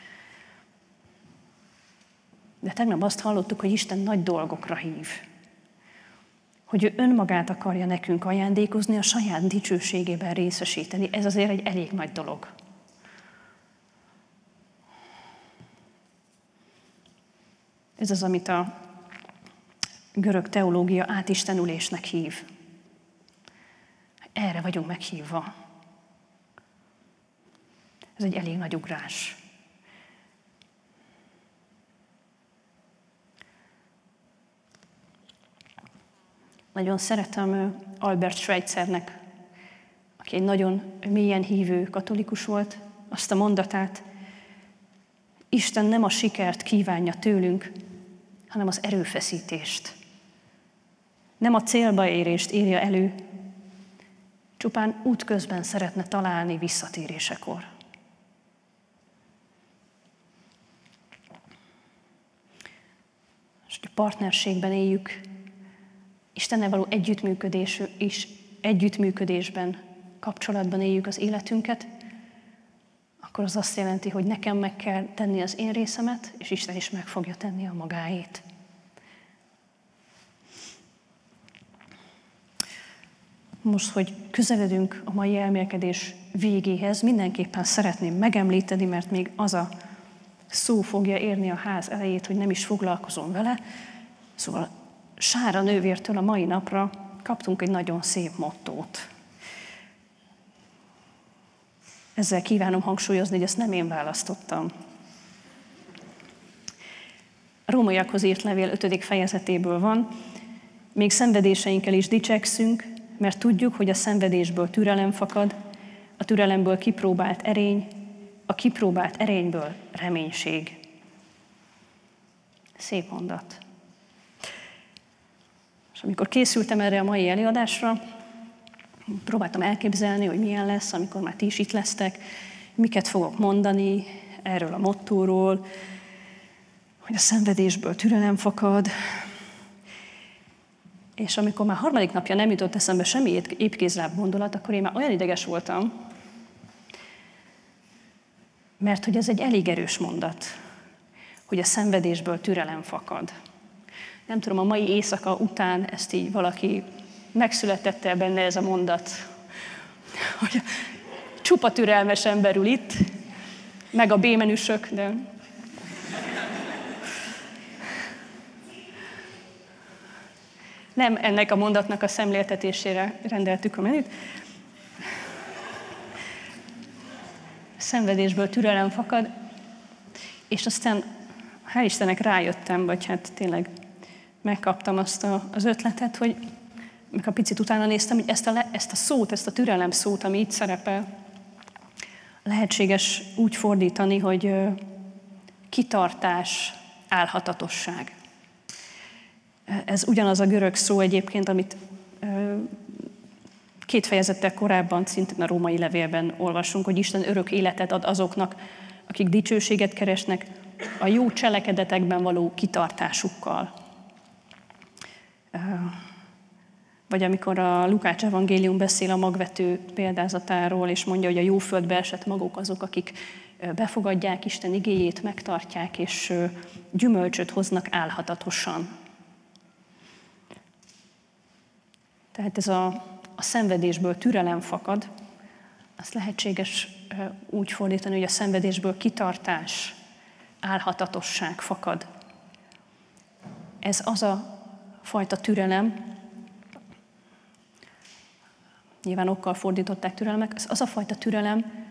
De tegnap azt hallottuk, hogy Isten nagy dolgokra hív. Hogy ő önmagát akarja nekünk ajándékozni, a saját dicsőségében részesíteni. Ez azért egy elég nagy dolog. Ez az, amit a görög teológia átistenülésnek hív. Erre vagyunk meghívva. Ez egy elég nagy ugrás. Nagyon szeretem Albert Schweitzernek, aki egy nagyon mélyen hívő katolikus volt, azt a mondatát: Isten nem a sikert kívánja tőlünk, hanem az erőfeszítést. Nem a célba érést írja elő, csupán útközben szeretne találni visszatérésekor. És hogy a partnerségben éljük, Istennel való együttműködésben, kapcsolatban éljük az életünket, akkor az azt jelenti, hogy nekem meg kell tenni az én részemet, és Isten is meg fogja tenni a magáét. Most, hogy közeledünk a mai elmélkedés végéhez, mindenképpen szeretném megemlíteni, mert még az a szó fogja érni a ház elejét, hogy nem is foglalkozom vele. Szóval Sára nővértől a mai napra kaptunk egy nagyon szép mottót. Ezzel kívánom hangsúlyozni, hogy ezt nem én választottam. A Rómaiakhoz írt levél 5. fejezetéből van: még szenvedéseinkkel is dicsekszünk, mert tudjuk, hogy a szenvedésből türelem fakad, a türelemből kipróbált erény, a kipróbált erényből reménység. Szép mondat. És amikor készültem erre a mai előadásra, próbáltam elképzelni, hogy milyen lesz, amikor már ti is itt lesztek, miket fogok mondani erről a mottóról, hogy a szenvedésből türelem fakad. És amikor már 3. napja nem jutott eszembe semmi épkézláb gondolat, akkor én már olyan ideges voltam, mert hogy ez egy elég erős mondat, hogy a szenvedésből türelem fakad. Nem tudom, a mai éjszaka után ezt így valaki megszületette benne ez a mondat, hogy csupa türelmes ember ül itt, meg a B-menüsök, de... Nem ennek a mondatnak a szemléltetésére rendeltük a menüt. Szenvedésből türelem fakad, és aztán hál' Istennek rájöttem, vagy hát tényleg megkaptam azt az ötletet, hogy meg a picit utána néztem, hogy ezt a szót, ezt a türelem szót, ami itt szerepel, lehetséges úgy fordítani, hogy kitartás, álhatatosság. Ez ugyanaz a görög szó egyébként, amit 2 fejezettel korábban szintén a római levélben olvasunk, hogy Isten örök életet ad azoknak, akik dicsőséget keresnek a jó cselekedetekben való kitartásukkal. Vagy amikor a Lukács evangélium beszél a magvető példázatáról, és mondja, hogy a jó földbe esett magok azok, akik befogadják Isten igéjét, megtartják, és gyümölcsöt hoznak álhatatosan. Tehát ez a szenvedésből türelem fakad, azt lehetséges úgy fordítani, hogy a szenvedésből kitartás, álhatatosság fakad. Ez az a fajta türelem, nyilván okkal fordították türelmek, az a fajta türelem,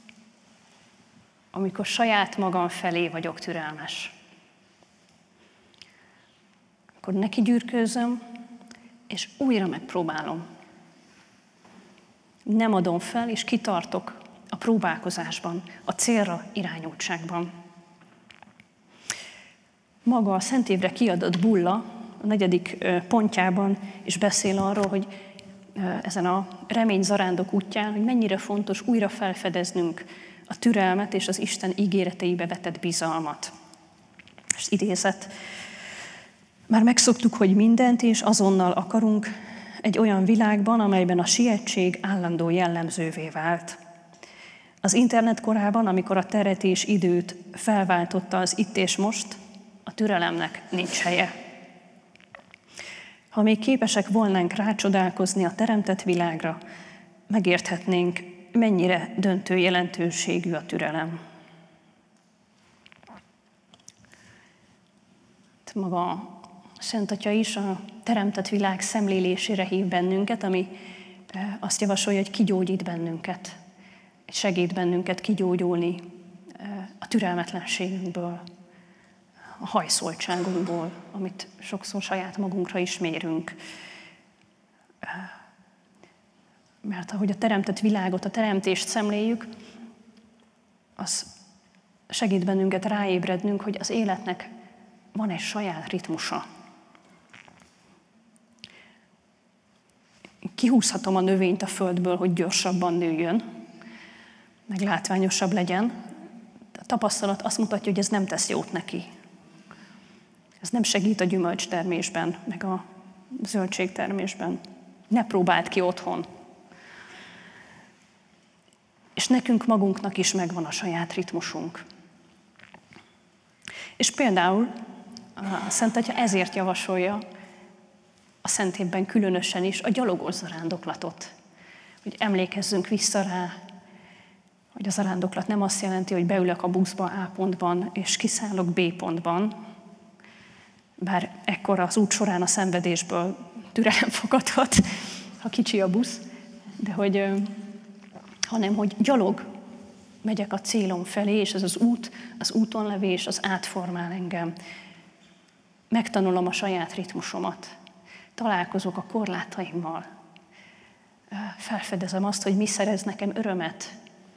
amikor saját magam felé vagyok türelmes. Akkor neki gyűrkőzöm, és újra megpróbálom. Nem adom fel, és kitartok a próbálkozásban, a célra irányultságban. Maga a Szent Évre kiadott bulla a 4. pontjában is beszél arról, hogy ezen a remény zarándok útján, hogy mennyire fontos újra felfedeznünk a türelmet és az Isten ígéreteibe vetett bizalmat. És idézet. Már megszoktuk, hogy mindent és azonnal akarunk egy olyan világban, amelyben a sietség állandó jellemzővé vált. Az internet korában, amikor a teret és időt felváltotta az itt és most, a türelemnek nincs helye. Ha még képesek volnánk rácsodálkozni a teremtett világra, megérthetnénk, mennyire döntő jelentőségű a türelem. Maga a Szent Atya is a teremtett világ szemlélésére hív bennünket, ami azt javasolja, hogy kigyógyít bennünket, segít bennünket kigyógyulni a türelmetlenségünkből, a hajszoltságunkból, amit sokszor saját magunkra is mérünk. Mert ahogy a teremtett világot, a teremtést szemléljük, az segít bennünket ráébrednünk, hogy az életnek van egy saját ritmusa. Kihúzhatom a növényt a földből, hogy gyorsabban nőjön, meg látványosabb legyen. A tapasztalat azt mutatja, hogy ez nem tesz jót neki. Ez nem segít a gyümölcstermésben, meg a zöldségtermésben. Ne próbáld ki otthon. És nekünk magunknak is megvan a saját ritmusunk. És például a Szent Atya ezért javasolja a Szent Évben különösen is a gyalogos zarándoklatot. Hogy emlékezzünk vissza rá, hogy a zarándoklat nem azt jelenti, hogy beülök a buszba A pontban, és kiszállok B pontban, bár ekkor az út során a szenvedésből türelem fakadhat, ha kicsi a busz, de hanem hogy gyalog megyek a célom felé, és ez az úton levés, az átformál engem. Megtanulom a saját ritmusomat, találkozok a korlátaimmal, felfedezem azt, hogy mi szerez nekem örömet,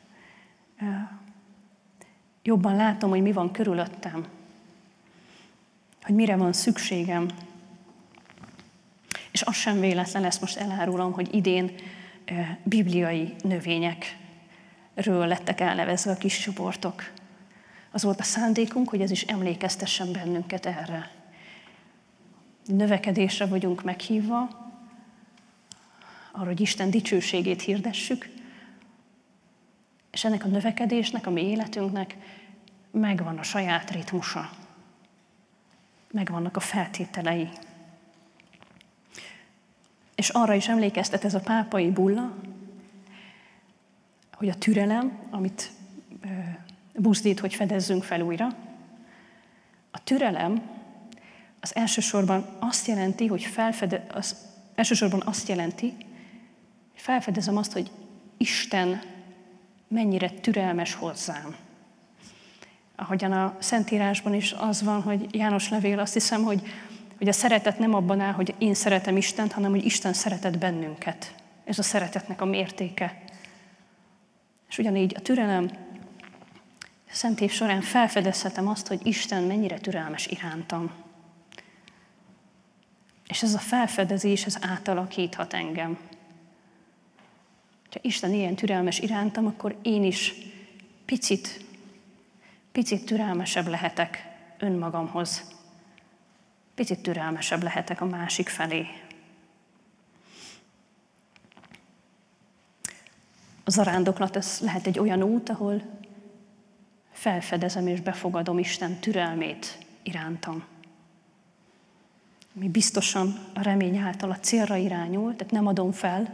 jobban látom, hogy mi van körülöttem, hogy mire van szükségem. És az sem véletlen, ezt most elárulom, hogy idén bibliai növényekről lettek elnevezve a kis csoportok. Az volt a szándékunk, hogy ez is emlékeztessen bennünket erre. Növekedésre vagyunk meghívva, arra, hogy Isten dicsőségét hirdessük, és ennek a növekedésnek, a mi életünknek megvan a saját ritmusa. Megvannak a feltételei. És arra is emlékeztet ez a pápai bulla, hogy a türelem, amit buzdít, hogy fedezzünk fel újra, a türelem az elsősorban azt jelenti, hogy felfedezem azt, hogy Isten mennyire türelmes hozzám. Ahogyan a Szentírásban is az van, hogy János levél, azt hiszem, hogy a szeretet nem abban áll, hogy én szeretem Istent, hanem hogy Isten szeretett bennünket. Ez a szeretetnek a mértéke. És ugyanígy a türelem, a Szent Év során felfedezhetem azt, hogy Isten mennyire türelmes irántam. És ez a felfedezés, ez átalakíthat engem. Ha Isten ilyen türelmes irántam, akkor én is picit türelmesebb lehetek önmagamhoz. Picit türelmesebb lehetek a másik felé. A zarándoklat, ez lehet egy olyan út, ahol felfedezem és befogadom Isten türelmét irántam. Ami biztosan a remény által a célra irányul, tehát nem adom fel,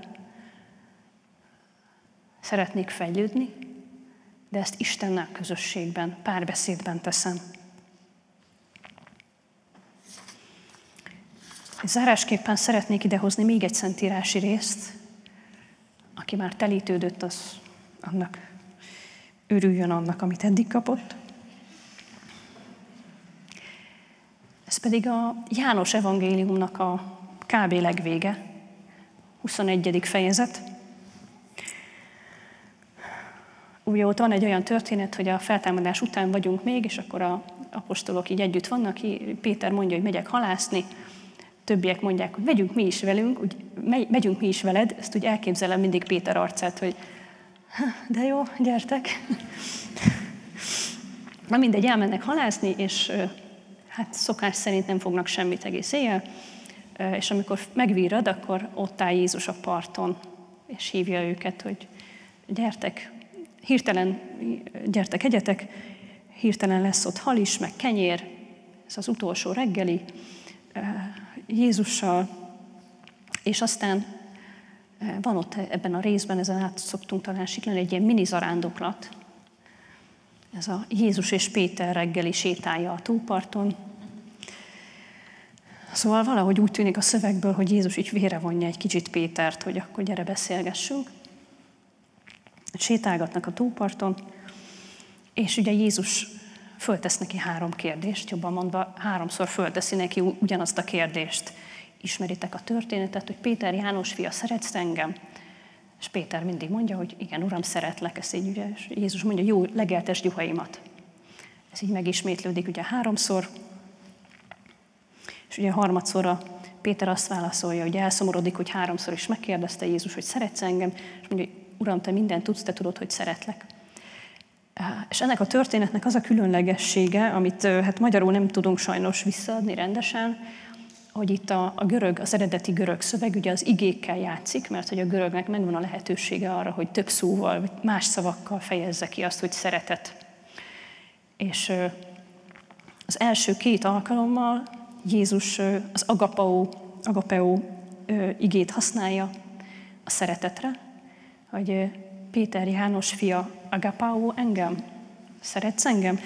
szeretnék fejlődni, de ezt Istennel közösségben, párbeszédben teszem. Zárásképpen szeretnék idehozni még egy szentírási részt, Aki már telítődött, az annak örüljön annak, amit eddig kapott. Ez pedig a János evangéliumnak a kb. Legvége, 21. fejezet. Ugye ott van egy olyan történet, hogy a feltámadás után vagyunk még, és akkor az apostolok így együtt vannak, Péter mondja, hogy megyek halászni, többiek mondják, hogy megyünk mi is velünk, megyünk mi is veled, ezt úgy elképzelem mindig Péter arcát, hogy de jó, gyertek. Na mindegy, elmennek halászni, és hát szokás szerint nem fognak semmit egész éjjel, és amikor megvirrad, akkor ott áll Jézus a parton, és hívja őket, hogy gyertek, gyertek, egyetek, hirtelen lesz ott hal is, meg kenyér, ez az utolsó reggeli Jézussal, és aztán van ott ebben a részben, ezen át szoktunk talán siklani, egy ilyen mini zarándoklat. Ez a Jézus és Péter reggeli sétája a tóparton. Szóval valahogy úgy tűnik a szövegből, hogy Jézus így vérevonja egy kicsit Pétert, hogy akkor gyere beszélgessünk. Sétálgatnak a tóparton, és ugye Jézus föltesz neki 3 kérdést, jobban mondva 3-szor fölteszi neki ugyanazt a kérdést. Ismeritek a történetet, hogy Péter, János fia, szeretsz engem? És Péter mindig mondja, hogy igen, Uram, szeretlek, ezt így ugye, és Jézus mondja, jó, legeltesd juhaimat. Ez így megismétlődik ugye 3-szor, és ugye 3-szorra Péter azt válaszolja, hogy elszomorodik, hogy 3-szor is megkérdezte Jézus, hogy szeretsz engem, és mondja, Uram, te mindent tudsz, te tudod, hogy szeretlek. És ennek a történetnek az a különlegessége, amit hát magyarul nem tudunk sajnos visszaadni rendesen, hogy itt a görög, az eredeti görög szöveg ugye az igékkel játszik, mert hogy a görögnek megvan a lehetősége arra, hogy több szóval, vagy más szavakkal fejezze ki azt, hogy szeretet. És az első 2 alkalommal Jézus az agapeo igét használja a szeretetre, hogy Péter, János fia, agapao engem, szeretsz engem?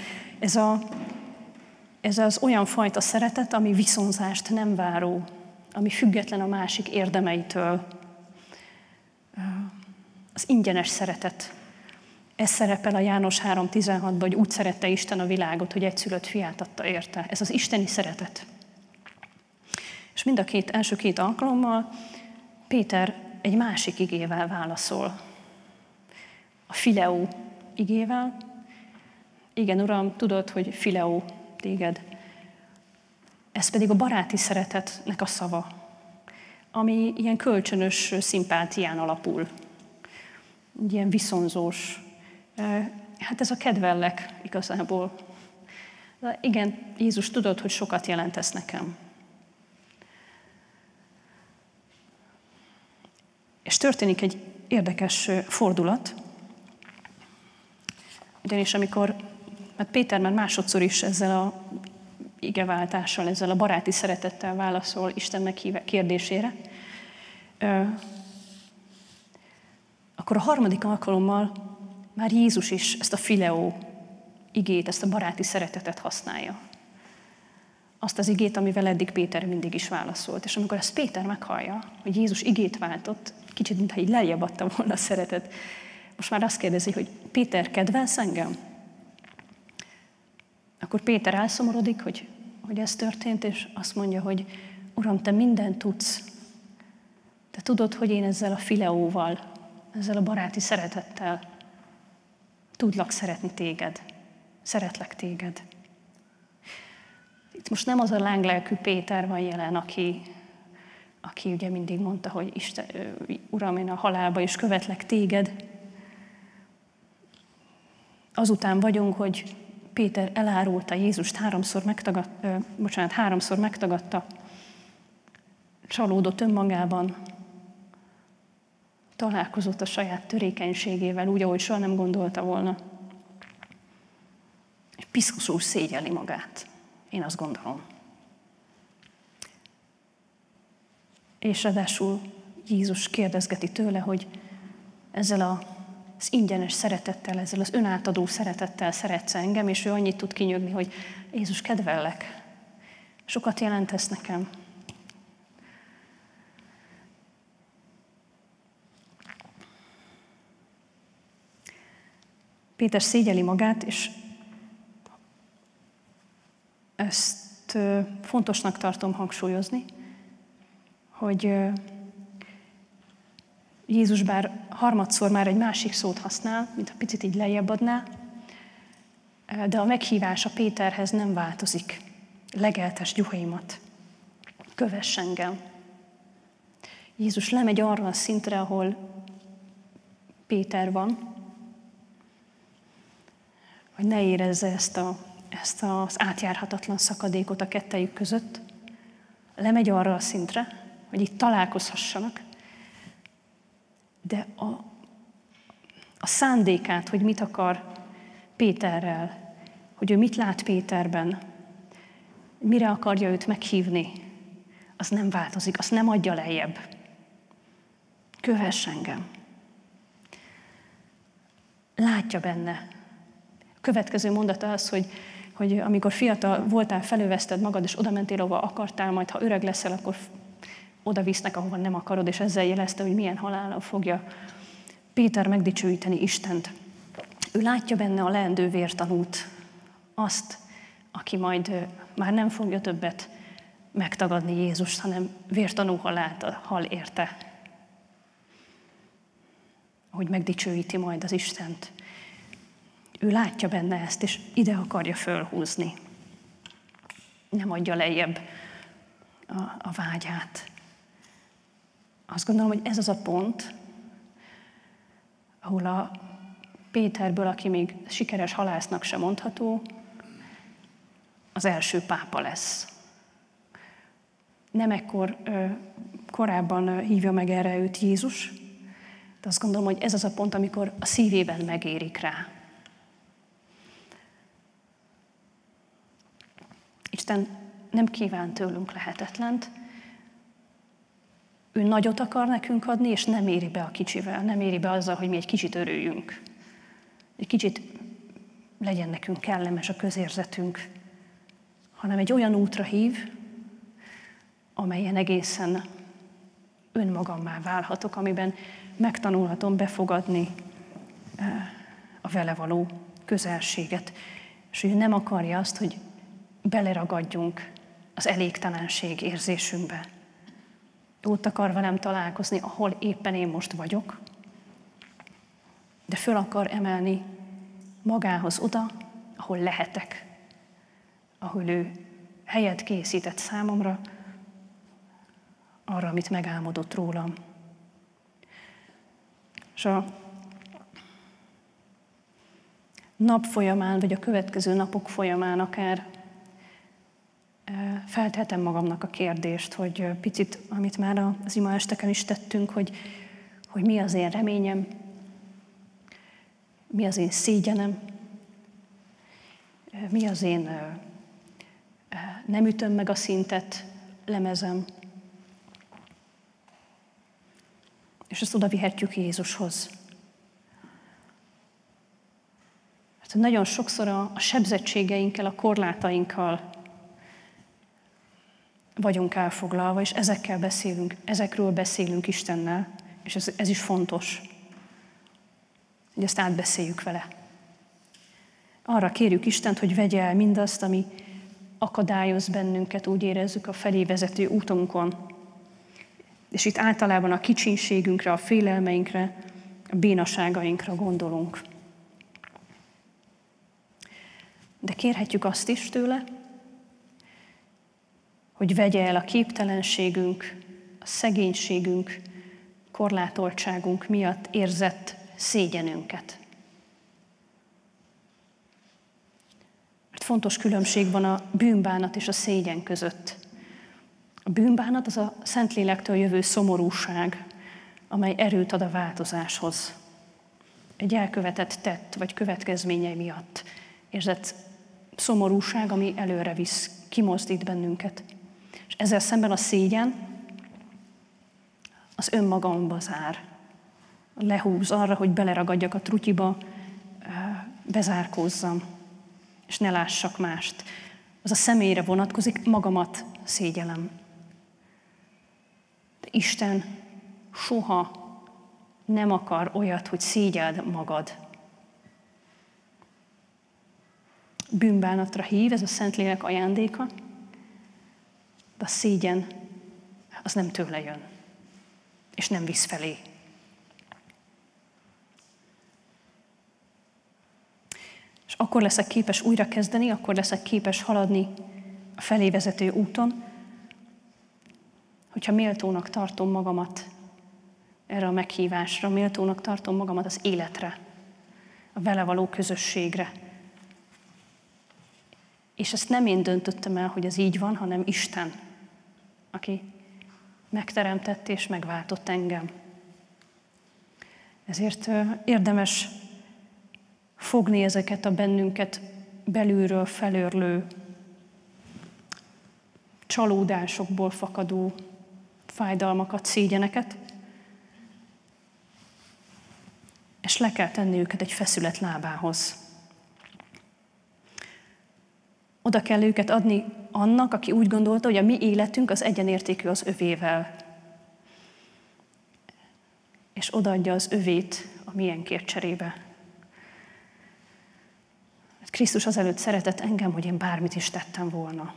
Ez az olyan fajta szeretet, ami viszonzást nem váró, ami független a másik érdemeitől. Az ingyenes szeretet. Ez szerepel a János 3.16-ban, hogy úgy szerette Isten a világot, hogy egyszülött fiát adta érte. Ez az isteni szeretet. És mind a első 2 alkalommal Péter egy másik igével válaszol. A fileó igével. Igen, Uram, tudod, hogy fileó téged. Ez pedig a baráti szeretetnek a szava, ami ilyen kölcsönös szimpátián alapul. Ilyen viszonzós. Hát ez a kedvellek igazából. De igen, Jézus, tudod, hogy sokat jelentesz nekem. És történik egy érdekes fordulat, ugyanis amikor Péter már másodszor is ezzel a igeváltással, ezzel a baráti szeretettel válaszol Isten meghívás kérdésére, akkor a 3. alkalommal már Jézus is ezt a fileó igét, ezt a baráti szeretetet használja. Azt az igét, amivel eddig Péter mindig is válaszolt. És amikor ezt Péter meghallja, hogy Jézus igét váltott, kicsit mintha így lejjebb adta volna a szeretet, most már azt kérdezi, hogy Péter, kedvelsz engem? Akkor Péter elszomorodik, hogy ez történt, és azt mondja, hogy Uram, te mindent tudsz. Te tudod, hogy én ezzel a fileóval, ezzel a baráti szeretettel tudlak szeretni téged. Szeretlek téged. Itt most nem az a lánglelkű Péter van jelen, aki ugye mindig mondta, hogy Isten, Uram, én a halálba is követlek téged. Azután vagyunk, hogy Péter elárulta Jézust, 3-szor megtagadta, csalódott önmagában, találkozott a saját törékenységével, úgy, ahogy soha nem gondolta volna. És piszkosul szégyelli magát. Én azt gondolom. És ráadásul Jézus kérdezgeti tőle, hogy ezzel az ingyenes szeretettel, ezzel az önátadó szeretettel szeretsz engem, és ő annyit tud kinyögni, hogy Jézus, kedvellek, sokat jelentesz nekem. Péter szégyeli magát, és ezt fontosnak tartom hangsúlyozni, hogy Jézus bár harmadszor már egy másik szót használ, mint ha picit így lejjebb adná, de a meghívása Péterhez nem változik. Legeltes gyuhaimat, kövess engem. Jézus lemegy arra a szintre, ahol Péter van, hogy ne érezze ezt az átjárhatatlan szakadékot a kettejük között. Lemegy arra a szintre, hogy itt találkozhassanak, de a szándékát, hogy mit akar Péterrel, hogy ő mit lát Péterben, mire akarja őt meghívni, az nem változik, azt nem adja lejjebb. Kövess engem. Látja benne. A következő mondata az, hogy amikor fiatal voltál, felőveszted magad, és oda mentél, ahova akartál, majd ha öreg leszel, akkor oda visznek, ahova nem akarod, és ezzel jelezte, hogy milyen halállal fogja Péter megdicsőíteni Istent. Ő látja benne a leendő vértanút, azt, aki majd már nem fogja többet megtagadni Jézust, hanem vértanú halált hal érte. Hogy megdicsőíti majd az Istent. Ő látja benne ezt, és ide akarja fölhúzni. Nem adja lejjebb a vágyát. Azt gondolom, hogy ez az a pont, ahol a Péterből, aki még sikeres halásznak sem mondható, az első pápa lesz. Nem ekkor korábban hívja meg erre őt Jézus, de azt gondolom, hogy ez az a pont, amikor a szívében megérik rá. Isten nem kíván tőlünk lehetetlent, ő nagyot akar nekünk adni, és nem éri be a kicsivel, nem éri be azzal, hogy mi egy kicsit örüljünk. Egy kicsit legyen nekünk kellemes a közérzetünk, hanem egy olyan útra hív, amelyen egészen önmagammá válhatok, amiben megtanulhatom befogadni a vele való közelséget. És ő nem akarja azt, hogy beleragadjunk az elégtelenség érzésünkbe. Ott akar velem találkozni, ahol éppen én most vagyok, de föl akar emelni magához oda, ahol lehetek, ahol ő helyet készített számomra, arra, amit megálmodott rólam. És a nap folyamán, vagy a következő napok folyamán akár feltehetem magamnak a kérdést, hogy picit, amit már az imaesteken is tettünk, hogy mi az én reményem, mi az én szégyenem, mi az én nem ütöm meg a szintet lemezem. És ezt oda vihetjük Jézushoz. Hát nagyon sokszor a sebzettségeinkkel, a korlátainkkal vagyunk elfoglalva, és ezekről beszélünk Istennel, és ez is fontos, hogy ezt átbeszéljük vele. Arra kérjük Istent, hogy vegye el mindazt, ami akadályoz bennünket, úgy érezzük, a felé vezető útunkon. És itt általában a kicsinségünkre, a félelmeinkre, a bénaságainkra gondolunk. De kérhetjük azt is tőle, hogy vegye el a képtelenségünk, a szegénységünk, korlátoltságunk miatt érzett szégyenünket. Mert fontos különbség van a bűnbánat és a szégyen között. A bűnbánat az a Szentlélektől jövő szomorúság, amely erőt ad a változáshoz. Egy elkövetett tett vagy következményei miatt érzett szomorúság, ami előre visz, kimozdít bennünket. És ezzel szemben a szégyen az önmagamba zár. Lehúz arra, hogy beleragadjak a trutyiba, bezárkózzam, és ne lássak mást. Az a személyre vonatkozik, magamat szégyellem. De Isten soha nem akar olyat, hogy szégyeld magad. bűnbánatra hív, ez a Szentlélek ajándéka, de a szégyen az nem tőle jön, és nem visz felé. És akkor leszek képes újra kezdeni, akkor leszek képes haladni a felé vezető úton, hogyha méltónak tartom magamat erre a meghívásra, méltónak tartom magamat az életre, a vele való közösségre. És ezt nem én döntöttem el, hogy ez így van, hanem Isten, aki megteremtett és megváltott engem. Ezért érdemes fogni ezeket a bennünket belülről felőrlő, csalódásokból fakadó fájdalmakat, szégyeneket, és le kell tenni őket egy feszület lábához. Oda kell őket adni annak, aki úgy gondolta, hogy a mi életünk az egyenértékű az övével. És odaadja az övét a miénkért cserébe. Krisztus azelőtt szeretett engem, hogy én bármit is tettem volna.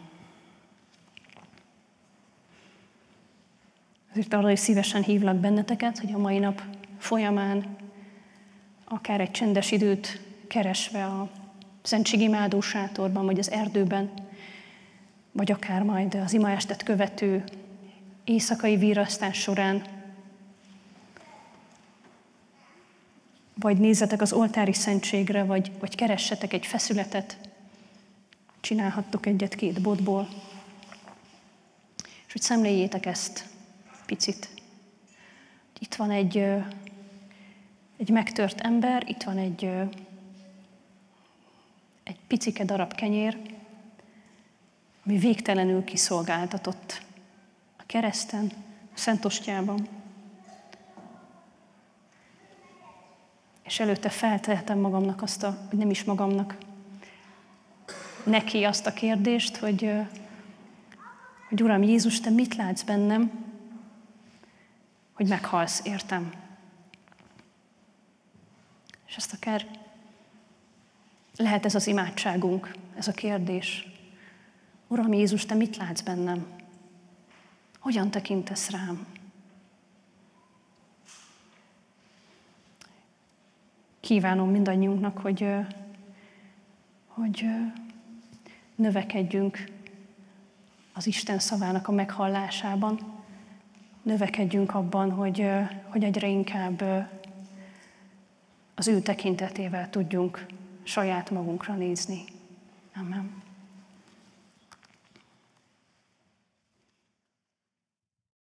Ezért arra is szívesen hívlak benneteket, hogy a mai nap folyamán akár egy csendes időt keresve a szentségimádó sátorban, vagy az erdőben, vagy akár majd az imaestet követő éjszakai virrasztás során, vagy nézzetek az oltári szentségre, vagy keressetek egy feszületet, csinálhattok egyet-két botból, és hogy szemléljétek ezt picit. Itt van egy megtört ember, itt van egy picike darab kenyér, ami végtelenül kiszolgáltatott a kereszten, a Szent Ostyában. És előtte feltehetem magamnak hogy nem is magamnak, neki azt a kérdést, hogy Uram Jézus, te mit látsz bennem, hogy meghalsz, értem. És ezt akár lehet ez az imádságunk, ez a kérdés. Uram Jézus, te mit látsz bennem? Hogyan tekintesz rám? Kívánom mindannyiunknak, hogy növekedjünk az Isten szavának a meghallásában, növekedjünk abban, hogy egyre inkább az ő tekintetével tudjunk saját magunkra nézni. Amen.